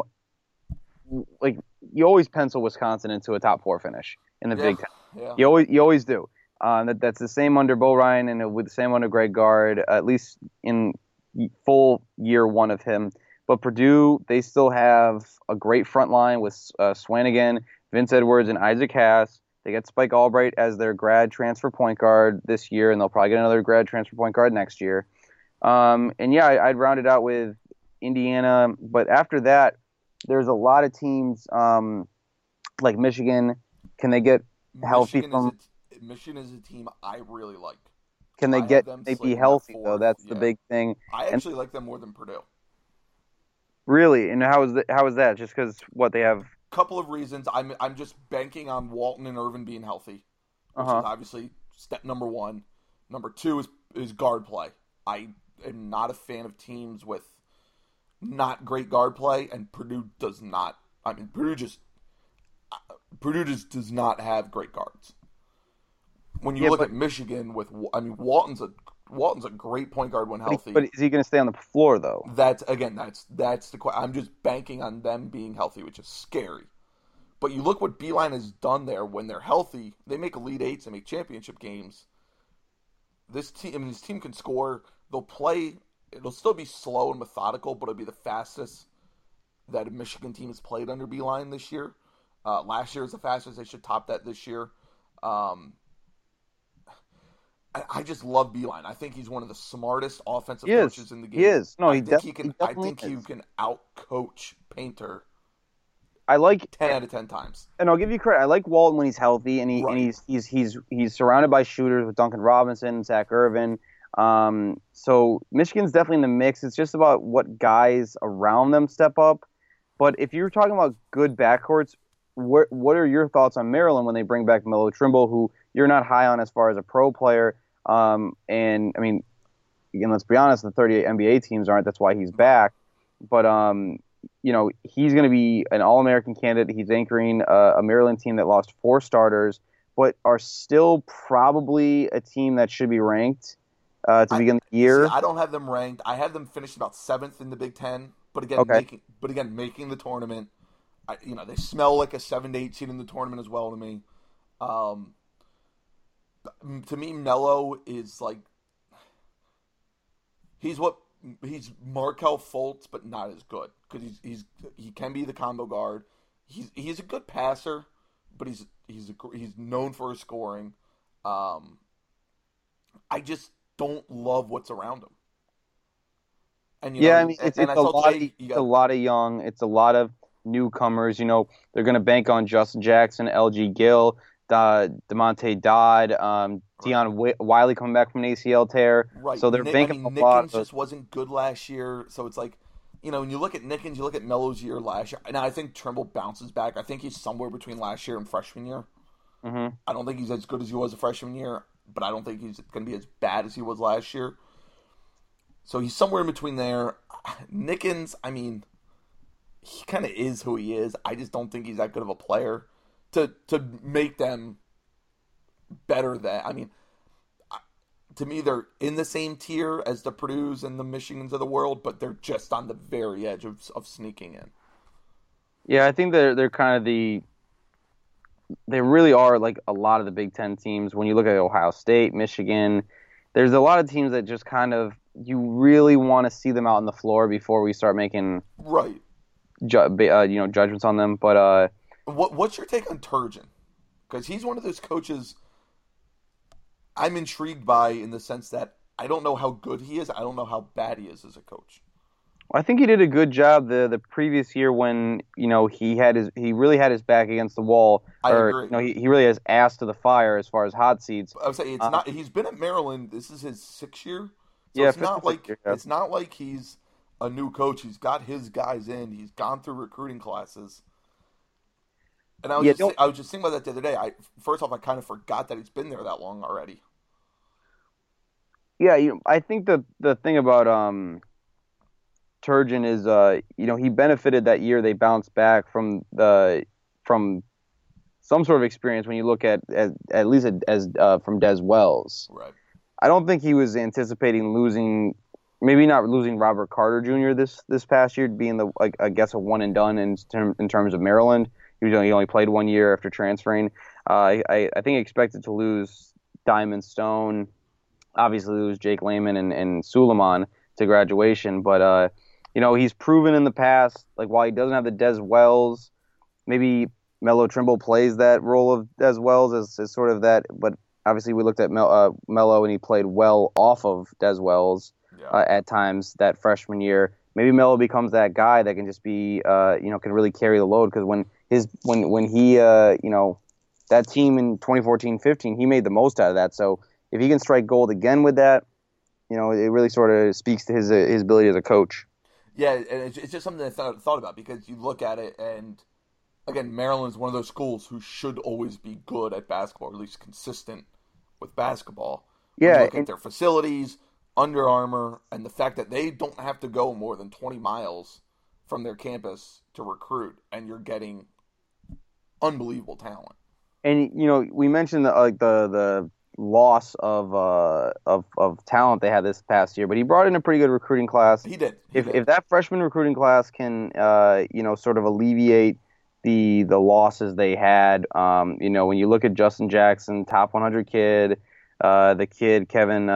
like you always pencil Wisconsin into a top 4 finish in the Big Ten. Yeah. You always do. That's the same under Bo Ryan and with the same under Greg Gard, at least in full year 1 of him. But Purdue, they still have a great front line with Swanigan, Vince Edwards, and Isaac Haas. They get Spike Albright as their grad transfer point guard this year, and they'll probably get another grad transfer point guard next year. And yeah, I'd round it out with Indiana. But after that, there's a lot of teams like Michigan. Can they get healthy Michigan is a team I really like. Can they be healthy though? That's the big thing. I actually like them more than Purdue. Really? And how is that? Just because they have? Couple of reasons. I'm just banking on Walton and Irvin being healthy, which is obviously step number 1. Number 2 is guard play. I am not a fan of teams with not great guard play, and Purdue does not. I mean, Purdue just does not have great guards. When you look at Michigan Walton's a great point guard when healthy. But is he going to stay on the floor though? That's the question. I'm just banking on them being healthy, which is scary. But you look what Beeline has done there. When they're healthy, they make Elite Eights and make championship games. This team can score. They'll play. It'll still be slow and methodical, but it'll be the fastest that a Michigan team has played under Beeline this year. Last year was the fastest. They should top that this year. I just love Beeline. I think he's one of the smartest offensive coaches in the game. He is. No, I think he can out-coach Painter. I like 10 out of 10 times. And I'll give you credit. I like Walton when he's healthy, and he's surrounded by shooters with Duncan Robinson, Zach Irvin. So Michigan's definitely in the mix. It's just about what guys around them step up. But if you're talking about good backcourts, what are your thoughts on Maryland when they bring back Melo Trimble, who you're not high on as far as a pro player? And I mean, again, let's be honest, the 38 NBA teams aren't. That's why he's back. But he's going to be an All-American candidate. He's anchoring a Maryland team that lost 4 starters, but are still probably a team that should be ranked to begin the year. I don't have them ranked. I have them finished about 7th in the Big Ten. But again, making the tournament. They smell like a 7 to 8 seed in the tournament as well to me. To me, Melo is like he's Markelle Fultz, but not as good because he can be the combo guard. He's a good passer, but he's known for his scoring. I just don't love what's around him. And it's a lot of young. It's a lot of newcomers. They're going to bank on Justin Jackson, LG Gill, DeMonte Dodd, Deion Wiley coming back from an ACL tear. Right. So they're banking a lot. Nickens just wasn't good last year. So it's like, when you look at Nickens, you look at Melo's year last year. Now I think Trimble bounces back. I think he's somewhere between last year and freshman year. Mm-hmm. I don't think he's as good as he was a freshman year, but I don't think he's going to be as bad as he was last year. So he's somewhere in between there. Nickens, he kind of is who he is. I just don't think he's that good of a player to make them better than. To me, they're in the same tier as the Purdues and the Michigans of the world, but they're just on the very edge of sneaking in. Yeah, I think they're kind of they really are like a lot of the Big Ten teams. When you look at Ohio State, Michigan, there's a lot of teams that just kind of you really want to see them out on the floor before we start making judgments on them. But what's your take on Turgeon? Because he's one of those coaches I'm intrigued by in the sense that I don't know how good he is. I don't know how bad he is as a coach. I think he did a good job the previous year when he really had his back against the wall. I agree. He really has ass to the fire as far as hot seats. I would say it's not. He's been at Maryland. This is his 6th year. So it's not like he's a new coach. He's got his guys in. He's gone through recruiting classes. And I was just thinking about that the other day. First off, I kind of forgot that he's been there that long already. Yeah, I think the thing about Turgeon is he benefited that year. They bounced back from some sort of experience when you look at least as from Des Wells. Right. I don't think he was anticipating maybe not losing Robert Carter Jr. this past year, being I guess a one and done in terms of Maryland. He only played 1 year after transferring. I think he expected to lose Diamond Stone, obviously lose Jake Lehman and Suleiman to graduation, but he's proven in the past, like while he doesn't have the Des Wells, maybe Melo Trimble plays that role of Des Wells as sort of that, but obviously we looked at Melo and he played well off of Des Wells at times that freshman year. Maybe Melo becomes that guy that can just be, can really carry the load, because when he that team in 2014-15, he made the most out of that. So if he can strike gold again with that, it really sort of speaks to his ability as a coach. Yeah, and it's just something I thought about, because you look at it, and again, Maryland's one of those schools who should always be good at basketball, or at least consistent with basketball. Yeah, when you look at their facilities, Under Armour, and the fact that they don't have to go more than 20 miles from their campus to recruit, and you're getting unbelievable talent. And we mentioned the loss of talent they had this past year, but he brought in a pretty good recruiting class. He did. If that freshman recruiting class can sort of alleviate the losses they had, when you look at Justin Jackson, top 100 kid, the kid Kevin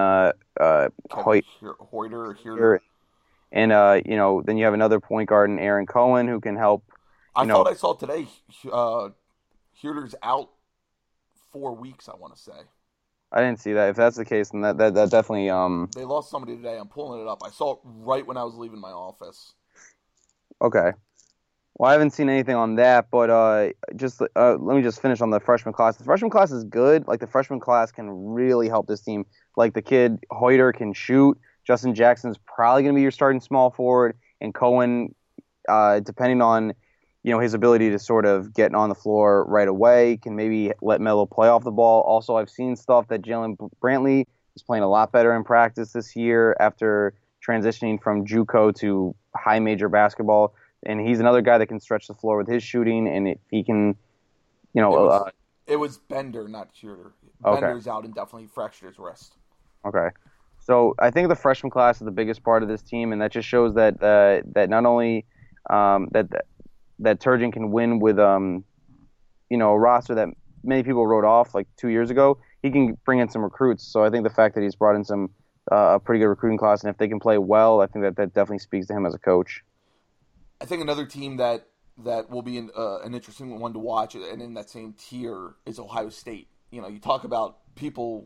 Hoyter, and then you have another point guard in Aaron Cohen who can help. I thought I saw today Hoyter's out 4 weeks, I want to say. I didn't see that. If that's the case, then that definitely They lost somebody today. I'm pulling it up. I saw it right when I was leaving my office. Okay. Well, I haven't seen anything on that, but let me just finish on the freshman class. The freshman class is good. Like, the freshman class can really help this team. Like, the kid Hoyter can shoot. Justin Jackson's probably going to be your starting small forward, and Cohen, depending on his ability to sort of get on the floor right away, can maybe let Melo play off the ball. Also, I've seen stuff that Jalen Brantley is playing a lot better in practice this year after transitioning from JUCO to high major basketball. And he's another guy that can stretch the floor with his shooting, and if he can, It was Bender, not Shooter. Okay. Bender's out and definitely fractured his wrist. Okay. So I think the freshman class is the biggest part of this team, and that just shows that that not only that Turgeon can win with a roster that many people wrote off like 2 years ago, he can bring in some recruits. So I think the fact that he's brought in some a pretty good recruiting class, and if they can play well, I think that definitely speaks to him as a coach. I think another team that will be an interesting one to watch, and in that same tier, is Ohio State. You talk about people,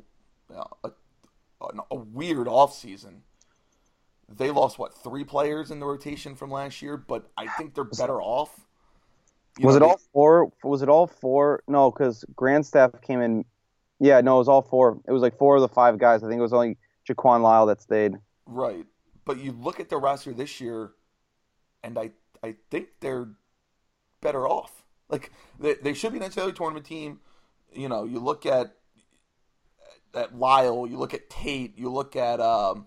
a weird offseason. They lost, 3 players in the rotation from last year, but I think they're better off. Was it all 4? Was it all 4? No, because Grandstaff came in. Yeah, no, it was all 4. It was like 4 of the 5 guys. I think it was only Jaquan Lyle that stayed. Right. But you look at the roster this year, and I think they're better off. Like, they should be an NCAA tournament team. You look at Lyle, you look at Tate, you look at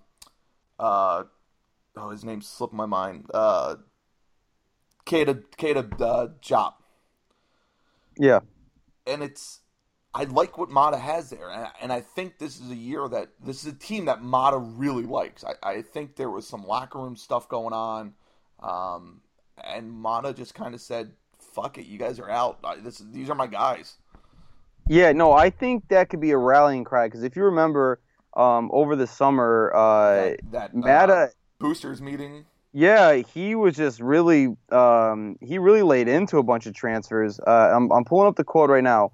his name slipped my mind. Keita Diop. Yeah. And I like what Mata has there, and I think this is a team that Mata really likes. I think there was some locker room stuff going on, and Mata just kind of said, "Fuck it, you guys are out. These are my guys." Yeah, no, I think that could be a rallying cry, because if you remember, over the summer, that Mata boosters meeting. Yeah, he was just really he really laid into a bunch of transfers. I'm pulling up the quote right now.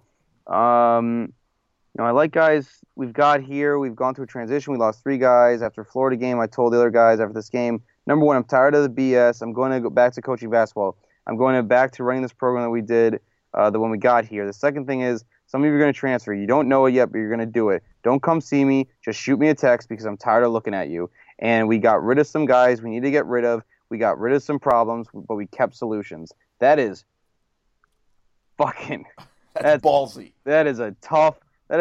I like guys we've got here. We've gone through a transition. We lost 3 guys after Florida game. I told the other guys after this game, number 1, I'm tired of the BS. I'm going to go back to coaching basketball. I'm going back to running this program that we did the when we got here. The second thing is, some of you are going to transfer. You don't know it yet, but you're going to do it. Don't come see me. Just shoot me a text, because I'm tired of looking at you. And we got rid of some guys we need to get rid of. We got rid of some problems, but we kept solutions. That is fucking... That's ballsy. That is a tough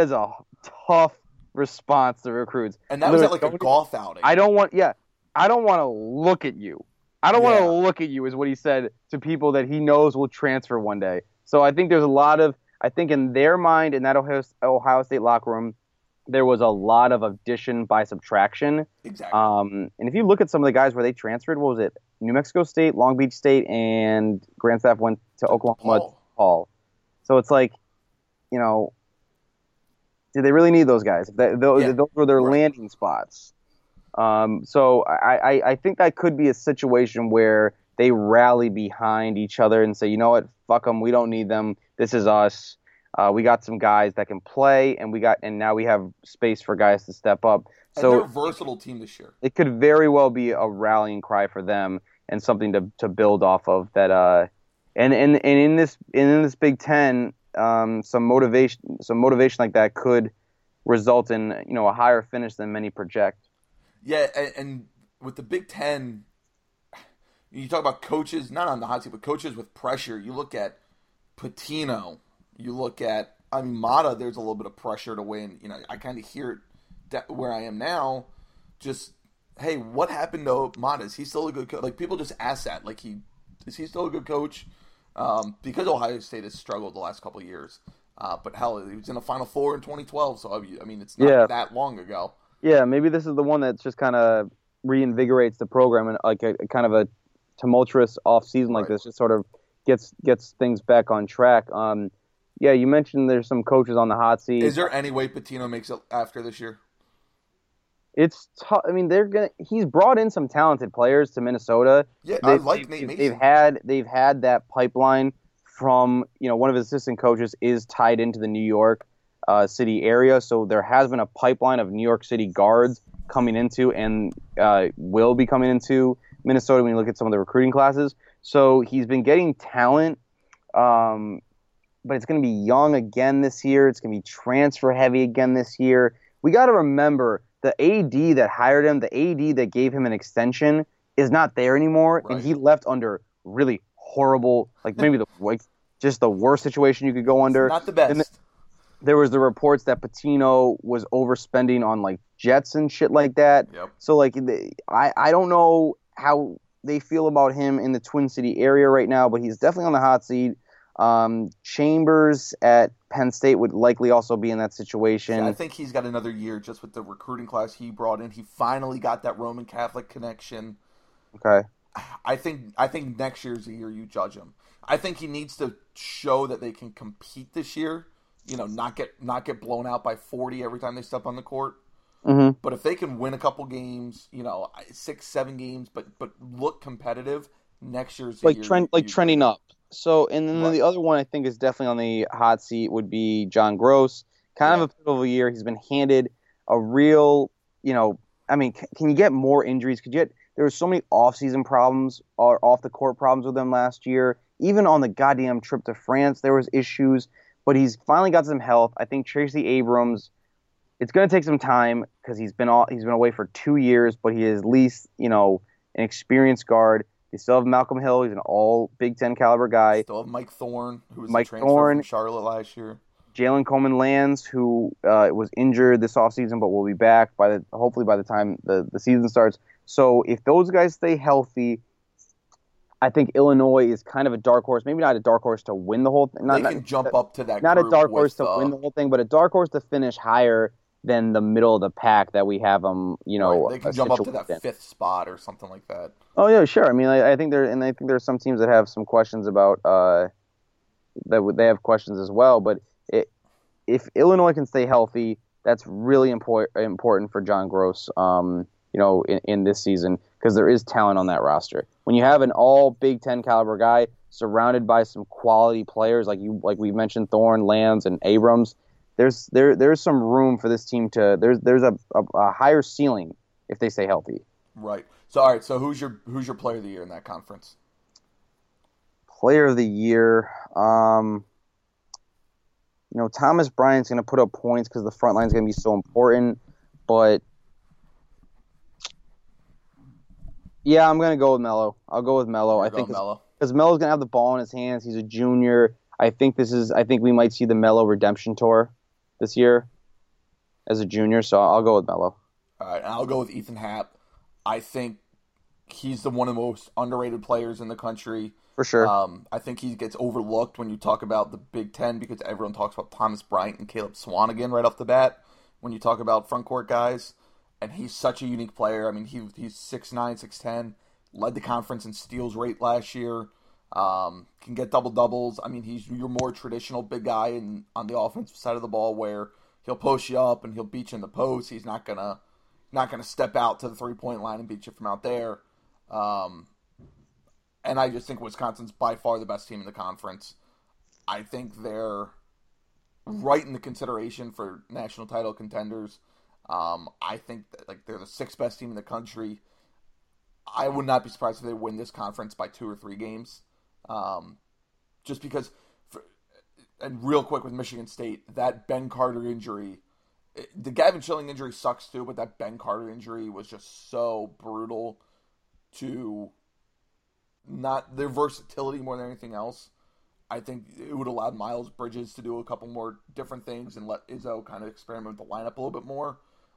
response to recruits. And that was at like a golf outing. I don't want to look at you. I don't want to look at you, is what he said to people that he knows will transfer one day. So I think there's a lot of... I think in their mind, in that Ohio State locker room, there was a lot of addition by subtraction. Exactly. And if you look at some of the guys where they transferred, what was it? New Mexico State, Long Beach State, and Grant Staff went to Oklahoma Hall. So it's like, you know, did they really need those guys? Those were their landing spots. So I think that could be a situation where they rally behind each other and say, you know what, fuck them, we don't need them. This is us. We got some guys that can play, and now we have space for guys to step up. So they're a versatile team this year. It could very well be a rallying cry for them and something to build off of. That and in this Big Ten, some motivation like that could result in a higher finish than many project. Yeah, and with the Big Ten, you talk about coaches, not on the hot seat, but coaches with pressure. You look at Pitino. You look at, Mata, there's a little bit of pressure to win. I kind of hear it where I am now. Just, hey, what happened to Mata? Is he still a good coach? Like, people just ask that. Like, is he still a good coach? Because Ohio State has struggled the last couple of years. But hell, he was in the Final Four in 2012, so, it's not that long ago. Yeah, maybe this is the one that just kind of reinvigorates the program and like a kind of a tumultuous offseason like this just sort of gets things back on track. Yeah, you mentioned there's some coaches on the hot seat. Is there any way Pitino makes it after this year? It's tough. He's brought in some talented players to Minnesota. Yeah, I like Nate Mason. They've had that pipeline from, one of his assistant coaches is tied into the New York City area, so there has been a pipeline of New York City guards coming into and will be coming into Minnesota when you look at some of the recruiting classes. So he's been getting talent, but it's going to be young again this year. It's going to be transfer heavy again this year. We got to remember the AD that hired him, the AD that gave him an extension is not there anymore, and he left under really horrible, like maybe just the worst situation you could go under. Not the best. And there was the reports that Pitino was overspending on like jets and shit like that. Yep. So like I don't know how they feel about him in the Twin City area right now, but he's definitely on the hot seat. Chambers at Penn State would likely also be in that situation. Yeah, I think he's got another year just with the recruiting class he brought in. He finally got that Roman Catholic connection. Okay. I think next year's the year you judge him. I think he needs to show that they can compete this year. Not get blown out by 40 every time they step on the court. Mm-hmm. But if they can win a couple games, 6-7 games, but look competitive, next year's the year trending up. So, and then the other one I think is definitely on the hot seat would be John Gross. Kind of a pivotal year. He's been handed a real, can you get more injuries? There were so many off-season problems or off-the-court problems with him last year. Even on the goddamn trip to France, there was issues. But he's finally got some health. I think Tracy Abrams, it's going to take some time because he's been away for 2 years, but he is at least, an experienced guard. They still have Malcolm Hill. He's an all Big Ten caliber guy. Still have Mike Thorne, who was a transfer from Charlotte last year. Jalen Coleman-Lands, who was injured this offseason, but will be back hopefully by the time the season starts. So if those guys stay healthy, I think Illinois is kind of a dark horse. Maybe not a dark horse to win the whole thing. They can jump up to that. Not a dark horse to win the whole thing, but a dark horse to finish higher than the middle of the pack that we have them. They can jump up to that 5th spot or something like that. Oh yeah, sure. I think there's some teams that have some questions about that they have questions as well. But if Illinois can stay healthy, that's really important for John Gross. In this season, because there is talent on that roster. When you have an all Big Ten caliber guy surrounded by some quality players like we mentioned, Thorne, Lands, and Abrams, there's some room for this team to there's a higher ceiling if they stay healthy. Right. So all right. So who's your player of the year in that conference? Player of the year, Thomas Bryant's going to put up points because the front line is going to be so important, but. Yeah, I'm going to go with Melo. I'll go with Melo. I think because Melo's going to have the ball in his hands. He's a junior. I think we might see the Melo redemption tour this year as a junior, so I'll go with Melo. All right, and I'll go with Ethan Happ. I think he's one of the most underrated players in the country. For sure. I think he gets overlooked when you talk about the Big Ten because everyone talks about Thomas Bryant and Caleb Swanigan right off the bat when you talk about front court guys. And he's such a unique player. I mean, he's 6'9", 6'10", led the conference in steals rate last year, can get double-doubles. I mean, he's your more traditional big guy on the offensive side of the ball where he'll post you up and he'll beat you in the post. He's not gonna step out to the three-point line and beat you from out there. And I just think Wisconsin's by far the best team in the conference. I think they're right in the consideration for national title contenders. I think that, they're the sixth best team in the country. I would not be surprised if they win this conference by 2 or 3 games. Just because, and real quick with Michigan State, that Ben Carter injury, the Gavin Schilling injury sucks too, but that Ben Carter injury was just so brutal to not their versatility more than anything else. I think it would allow Miles Bridges to do a couple more different things and let Izzo kind of experiment with the lineup a little bit more.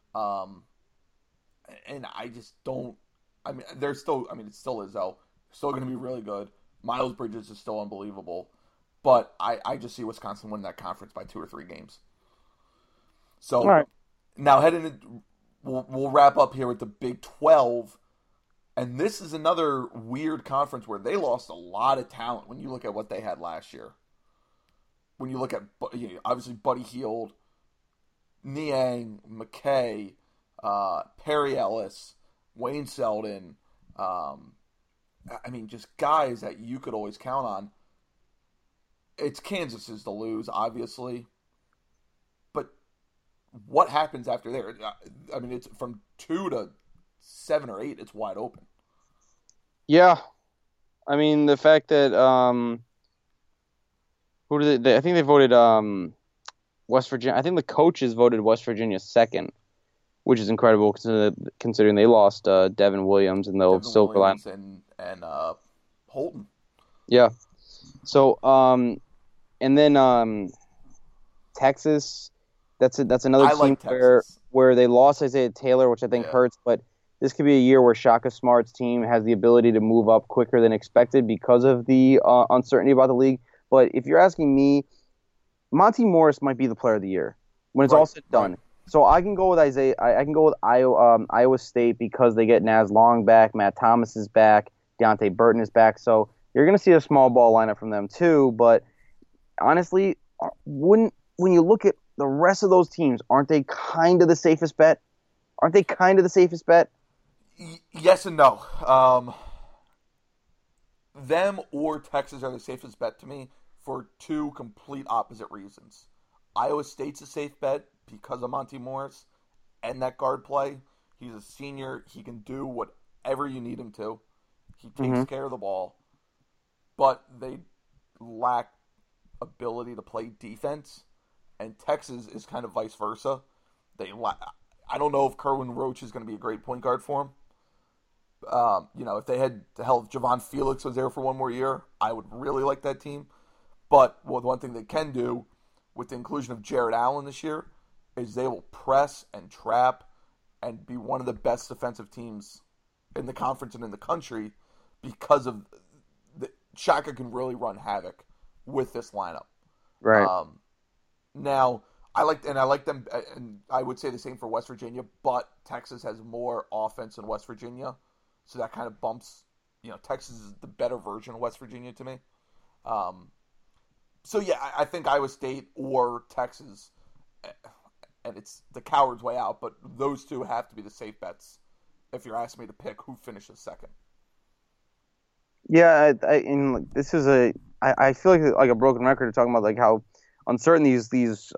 And I just don't. I mean, it's still Izzo. Still going to be really good. Miles Bridges is still unbelievable. But I just see Wisconsin win that conference by 2 or 3 games. So, all right. Now we'll wrap up here with the Big 12. And this is another weird conference where they lost a lot of talent when you look at what they had last year. When you look at, obviously, Buddy Hield, Niang, McKay, Perry Ellis, Wayne Selden. I mean, just guys that you could always count on. It's Kansas's to lose, obviously. But what happens after there? I mean, it's from 2 to 7 or 8, it's wide open. Yeah. I mean, the fact that who did they I think they voted West Virginia. I think the coaches voted West Virginia second, which is incredible considering they lost Devin Williams and they'll still rely and Holton. Yeah. So and then Texas, that's another team where they lost Isaiah Taylor, which I think hurts, but this could be a year where Shaka Smart's team has the ability to move up quicker than expected because of the uncertainty about the league. But if you're asking me, Monty Morris might be the player of the year when it's all said and done. Right. So I can go with Isaiah. I can go with Iowa State because they get Naz Long back, Matt Thomas is back, Deontay Burton is back. So you're going to see a small ball lineup from them too. But honestly, when you look at the rest of those teams, aren't they kind of the safest bet? Yes and no. Them or Texas are the safest bet to me for 2 complete opposite reasons. Iowa State's a safe bet because of Monty Morris and that guard play. He's a senior. He can do whatever you need him to. He takes care of the ball. But they lack ability to play defense. And Texas is kind of vice versa. I don't know if Kerwin Roach is going to be a great point guard for him. If they had if Javon Felix was there for one more year, I would really like that team. But one thing they can do with the inclusion of Jared Allen this year is they will press and trap and be one of the best defensive teams in the conference and in the country because of Shaka can really run havoc with this lineup. Right. Now, I like them, and I would say the same for West Virginia, but Texas has more offense than West Virginia, so that kind of bumps, Texas is the better version of West Virginia to me. So yeah, I think Iowa State or Texas, and it's the coward's way out, but those two have to be the safe bets if you're asking me to pick who finishes second. Yeah, this is I feel like a broken record talking about how uncertain these leagues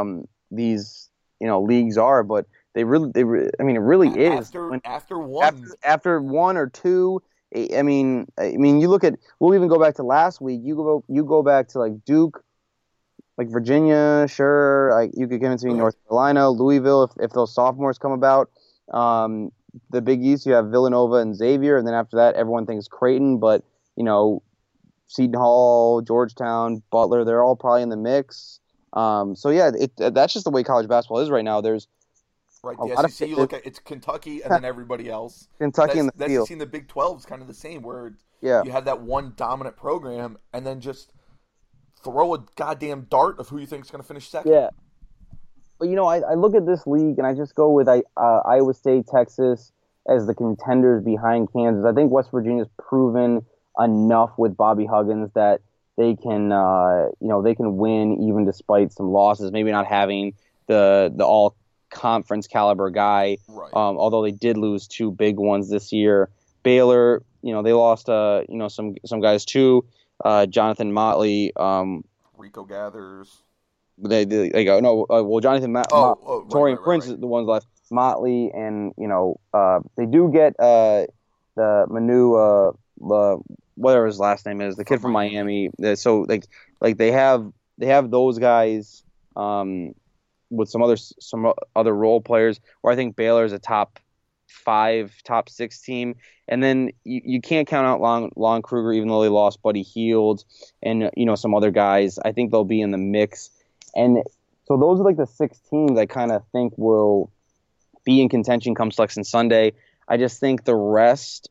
are, but it really is. After 1 or 2, I mean, you look at. We'll even go back to last week. You go back to Duke, Virginia. Sure, you could convince me North Carolina, Louisville, if those sophomores come about. The Big East, you have Villanova and Xavier, and then after that, everyone thinks Creighton, but Seton Hall, Georgetown, Butler, they're all probably in the mix. So yeah, that's just the way college basketball is right now. There's right? The SEC, you look at it's Kentucky and then everybody else. Kentucky in the field. field. That's the Big 12 is kind of the same, where you have that one dominant program and then just throw a goddamn dart of who you think is going to finish second. Yeah. But, I look at this league and I just go with Iowa State, Texas as the contenders behind Kansas. I think West Virginia's proven enough with Bobby Huggins that they can, they can win even despite some losses, maybe not having the all-conference caliber guy, right. Although they did lose 2 big ones this year. Baylor, they lost, some guys too. Jonathan Motley, Rico Gathers. They go Jonathan Torian Prince is the ones left. Motley and they do get the Manu whatever his last name is, the kid from Miami. So they have those guys with some other role players. Where I think Baylor's a top 5, top 6 team, and then you can't count out Lon Kruger, even though they lost Buddy Hield and some other guys. I think they'll be in the mix, and so those are the 6 teams I kind of think will be in contention come Selection Sunday. I just think the rest,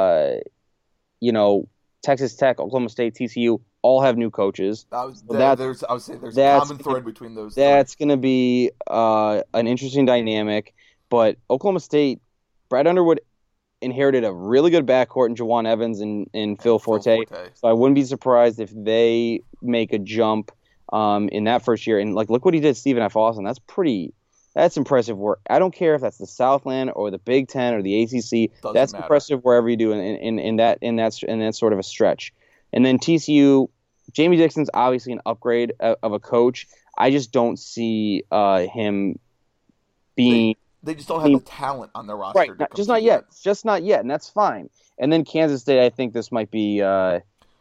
Texas Tech, Oklahoma State, TCU, all have new coaches. I would say there's a common thread between those. That's going to be an interesting dynamic. But Oklahoma State, Brad Underwood inherited a really good backcourt in Jawan Evans and Phil Forte. So I wouldn't be surprised if they make a jump in that first year. And look what he did, Stephen F. Austin. That's impressive work. I don't care if that's the Southland or the Big Ten or the ACC. That's matter. Impressive wherever you do in that sort of a stretch. And then TCU, Jamie Dixon's obviously an upgrade of a coach. I just don't see him being. They just don't have the talent on their roster. Right, just not yet. Just not yet, and that's fine. And then Kansas State, I think this might be the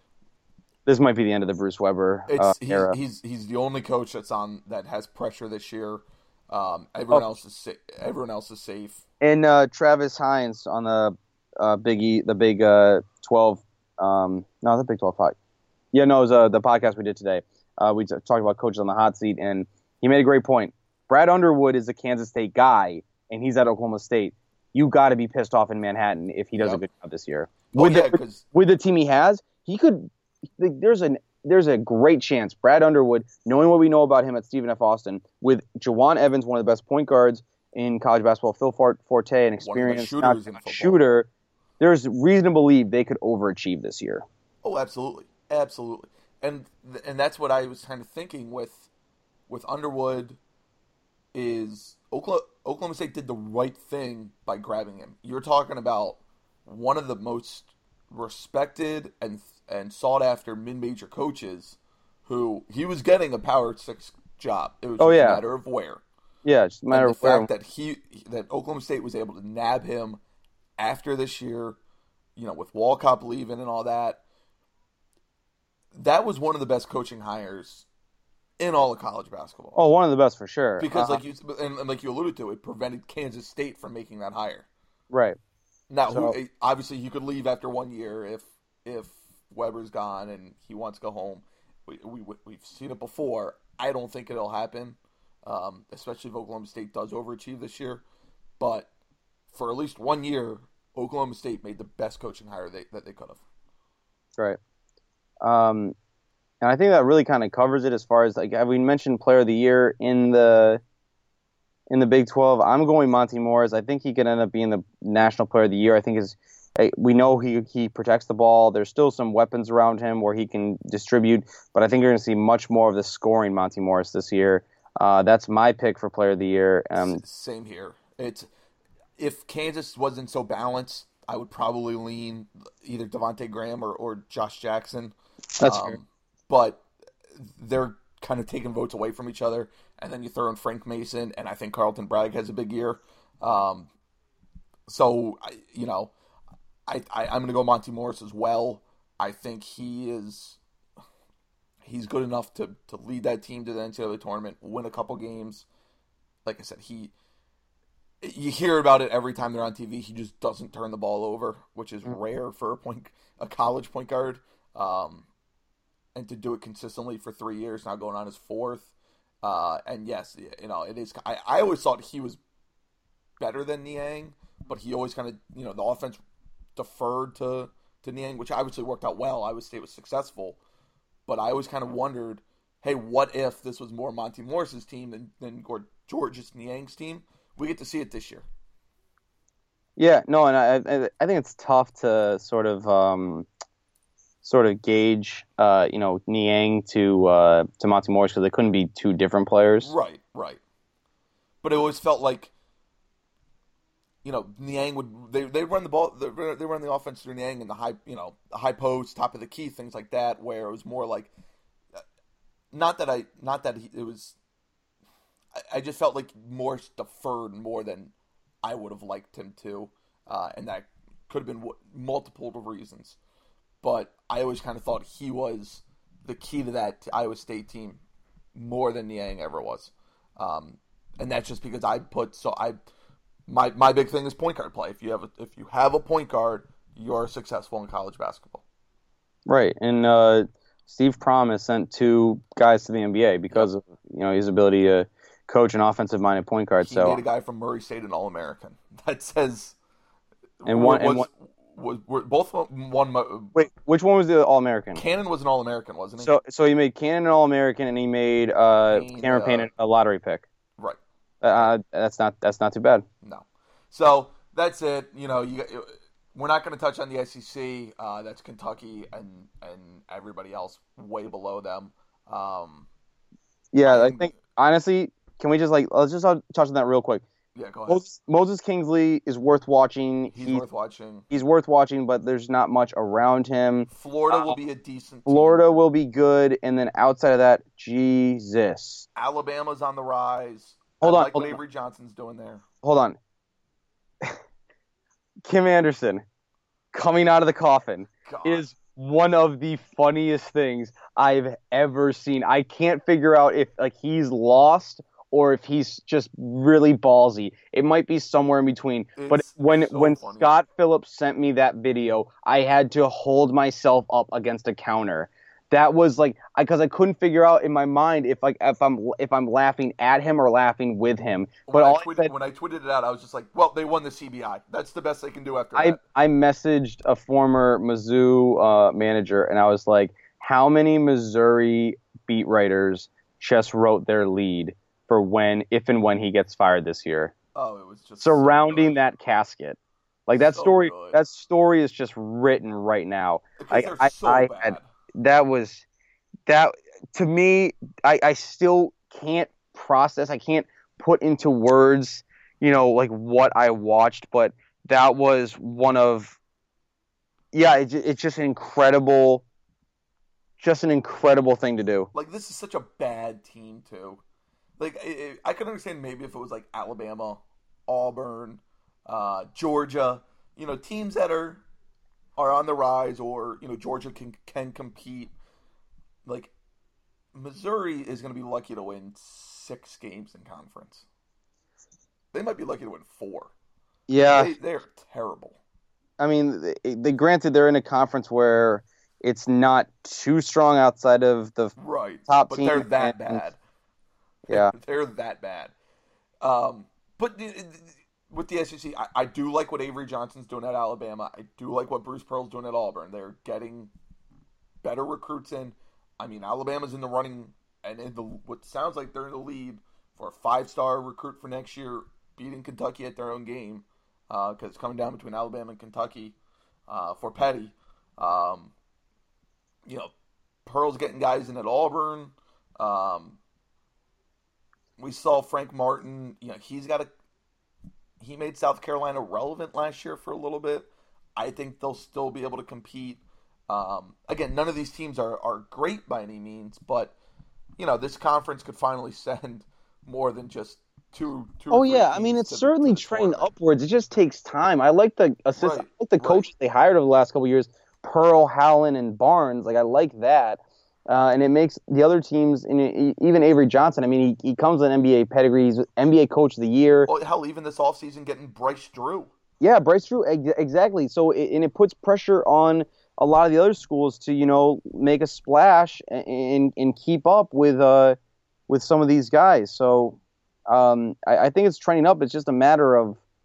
end of the Bruce Weber era. He's the only coach that has pressure this year. Everyone else is safe. And Travis Hines on the Big 12. The Big 12 5. Yeah, no, it was the podcast we did today. We talked about coaches on the hot seat, and he made a great point. Brad Underwood is a Kansas State guy, and he's at Oklahoma State. You got to be pissed off in Manhattan if he does a good job this year. With the team he has, he could. There's a great chance Brad Underwood, knowing what we know about him at Stephen F. Austin, with Jawan Evans, one of the best point guards in college basketball, Phil Forte, an experienced shooter, there's reason to believe they could overachieve this year. Oh, absolutely. Absolutely. And that's what I was kind of thinking with Underwood is Oklahoma State did the right thing by grabbing him. You're talking about one of the most respected and sought after mid-major coaches who he was getting a Power 6 job. It was just a matter of where. Yeah, just a matter of where. The fact that Oklahoma State was able to nab him after this year, with Walcott leaving and all that, that was one of the best coaching hires in all of college basketball. Oh, one of the best for sure. Because like you alluded to, it prevented Kansas State from making that hire. Right. Now, obviously, he could leave after 1 year if Weber's gone and he wants to go home. We've seen it before. I don't think it'll happen, especially if Oklahoma State does overachieve this year. But for at least 1 year, Oklahoma State made the best coaching hire that they could have. Right. And I think that really kind of covers it as far as we mentioned Player of the Year in the Big 12. I'm going Monty Morris. I think he could end up being the National Player of the Year. I think we know he protects the ball. There's still some weapons around him where he can distribute, but I think you're going to see much more of the scoring Monty Morris this year. That's my pick for Player of the Year. Same here. If Kansas wasn't so balanced, I would probably lean either Devontae Graham or Josh Jackson. That's fair. But they're kind of taking votes away from each other, and then you throw in Frank Mason, and I think Carlton Bragg has a big year. So I'm going to go Monty Morris as well. I think he's good enough to lead that team to the NCAA tournament, win a couple games. Like I said, you hear about it every time they're on TV. He just doesn't turn the ball over, which is rare for a college point guard. And to do it consistently for 3 years, now going on his 4th. And yes, it is. I always thought he was better than Niang, but he always kind of, the offense deferred to Niang, which obviously worked out well. Iowa State was successful, but I always kind of wondered, hey, what if this was more Monty Morris's team than Georges Niang's team? We get to see it this year. Yeah, no, and I think it's tough to sort of gauge, Niang to Monty Morris because they couldn't be two different players. Right. But it always felt like, Niang they run the ball, they run the offense through Niang in the high post, top of the key, things like that, where it was more like, I just felt like Morris deferred more than I would have liked him to, and that could have been multiple reasons. But I always kind of thought he was the key to that Iowa State team more than Niang ever was, and that's just because my big thing is point guard play. If you have a point guard, you're successful in college basketball. Right, and Steve Prohm has sent two guys to the NBA because of his ability to coach an offensive-minded point guard. He made a guy from Murray State an All-American. That says, both one. Wait, which one was the All-American? Cannon was an All-American, wasn't he? So he made Cannon an All-American, and he made Cameron Payne a lottery pick. Right. That's not too bad. No. So that's it. We're not going to touch on the SEC. That's Kentucky and everybody else way below them. I think honestly, can we just let's just touch on that real quick. Yeah, go ahead. Moses Kingsley is worth watching. He's worth watching. He's worth watching, but there's not much around him. Florida will be a decent team. Florida will be good, and then outside of that, Jesus. Alabama's on the rise. Hold on. What Avery Johnson's doing there. Hold on. Kim Anderson coming out of the coffin is one of the funniest things I've ever seen. I can't figure out if he's lost or if he's just really ballsy. It might be somewhere in between. But when Scott Phillips sent me that video, I had to hold myself up against a counter. That was because I couldn't figure out in my mind if I'm laughing at him or laughing with him. But when I tweeted it out, I was just like, well, they won the CBI. That's the best they can do after that. I messaged a former Mizzou manager, and I was like, how many Missouri beat writers just wrote their lead for if and when he gets fired this year? Oh, it was just surrounding that casket. That story. Good. That story is just written right now. Because they're so bad. That was that to me. I still can't process. I can't put into words, what I watched. But that was one of, it's just an incredible thing to do. This is such a bad team too. I could understand maybe if it was Alabama, Auburn, Georgia, teams that are on the rise, or Georgia can compete. Missouri is going to be lucky to win 6 games in conference. They might be lucky to win 4. Yeah, they're terrible. I mean, granted they're in a conference where it's not too strong outside of the top team. But they're that bad. Yeah, they're that bad. But with the SEC, I do like what Avery Johnson's doing at Alabama. I do like what Bruce Pearl's doing at Auburn. They're getting better recruits in. I mean, Alabama's in the running, and what sounds like they're in the lead for a 5-star recruit for next year, beating Kentucky at their own game, because it's coming down between Alabama and Kentucky for Petty. Pearl's getting guys in at Auburn. We saw Frank Martin. He made South Carolina relevant last year for a little bit. I think they'll still be able to compete. Again, none of these teams are great by any means, but this conference could finally send more than just two. Oh yeah, I mean it's certainly trending upwards. It just takes time. I like the assist. I like the coaches they hired over the last couple of years. Pearl, Howland, and Barnes. I like that. And it makes the other teams, even Avery Johnson, I mean, he comes with an NBA pedigree. He's NBA Coach of the Year. Well, hell, even this offseason getting Bryce Drew. Yeah, Bryce Drew, exactly. So, it puts pressure on a lot of the other schools to, make a splash and keep up with some of these guys. So, I think it's trending up. It's just a matter of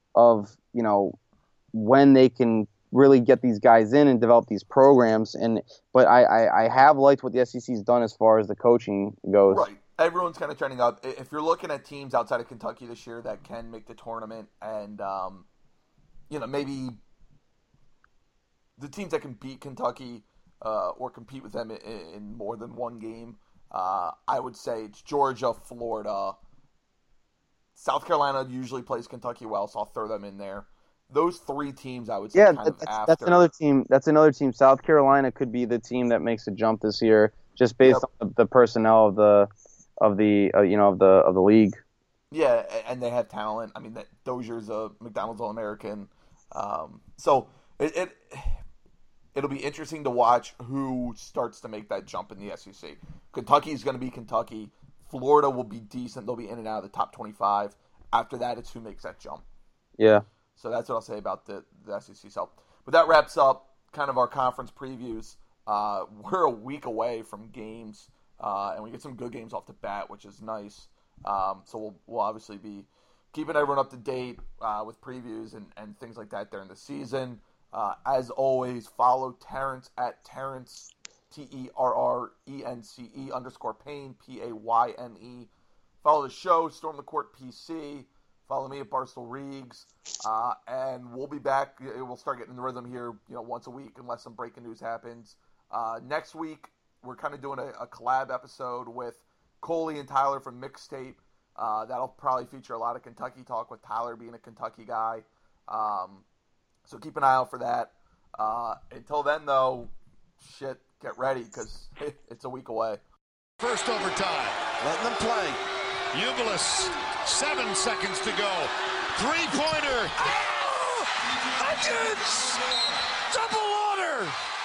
of when they can really get these guys in and develop these programs. But I have liked what the SEC's done as far as the coaching goes. Right. Everyone's kind of trending up. If you're looking at teams outside of Kentucky this year that can make the tournament, and maybe the teams that can beat Kentucky or compete with them in more than one game, I would say it's Georgia, Florida, South Carolina usually plays Kentucky well, so I'll throw them in there. Those three teams, I would say, that's another team. That's another team. South Carolina could be the team that makes a jump this year, just based on the personnel of the league. Yeah, and they have talent. I mean, Dozier's a McDonald's All-American, so it'll be interesting to watch who starts to make that jump in the SEC. Kentucky's going to be Kentucky. Florida will be decent. They'll be in and out of the top 25. After that, it's who makes that jump. Yeah. So that's what I'll say about the SEC. But that wraps up kind of our conference previews. We're a week away from games, and we get some good games off the bat, which is nice. So we'll obviously be keeping everyone up to date with previews and things like that during the season. As always, follow Terrence at Terrence, TERRENCE_Payne, PAYNE. Follow the show, Storm the Court PC. Follow me at Barstool Reegs, and we'll be back. We'll start getting in the rhythm here, once a week, unless some breaking news happens. Next week, we're kind of doing a collab episode with Coley and Tyler from Mixtape. That'll probably feature a lot of Kentucky talk, with Tyler being a Kentucky guy. So keep an eye out for that. Until then, though, get ready, because it's a week away. First overtime. Letting them play. Ubilis, 7 seconds to go. Three-pointer. Oh! Hutchins! Double order!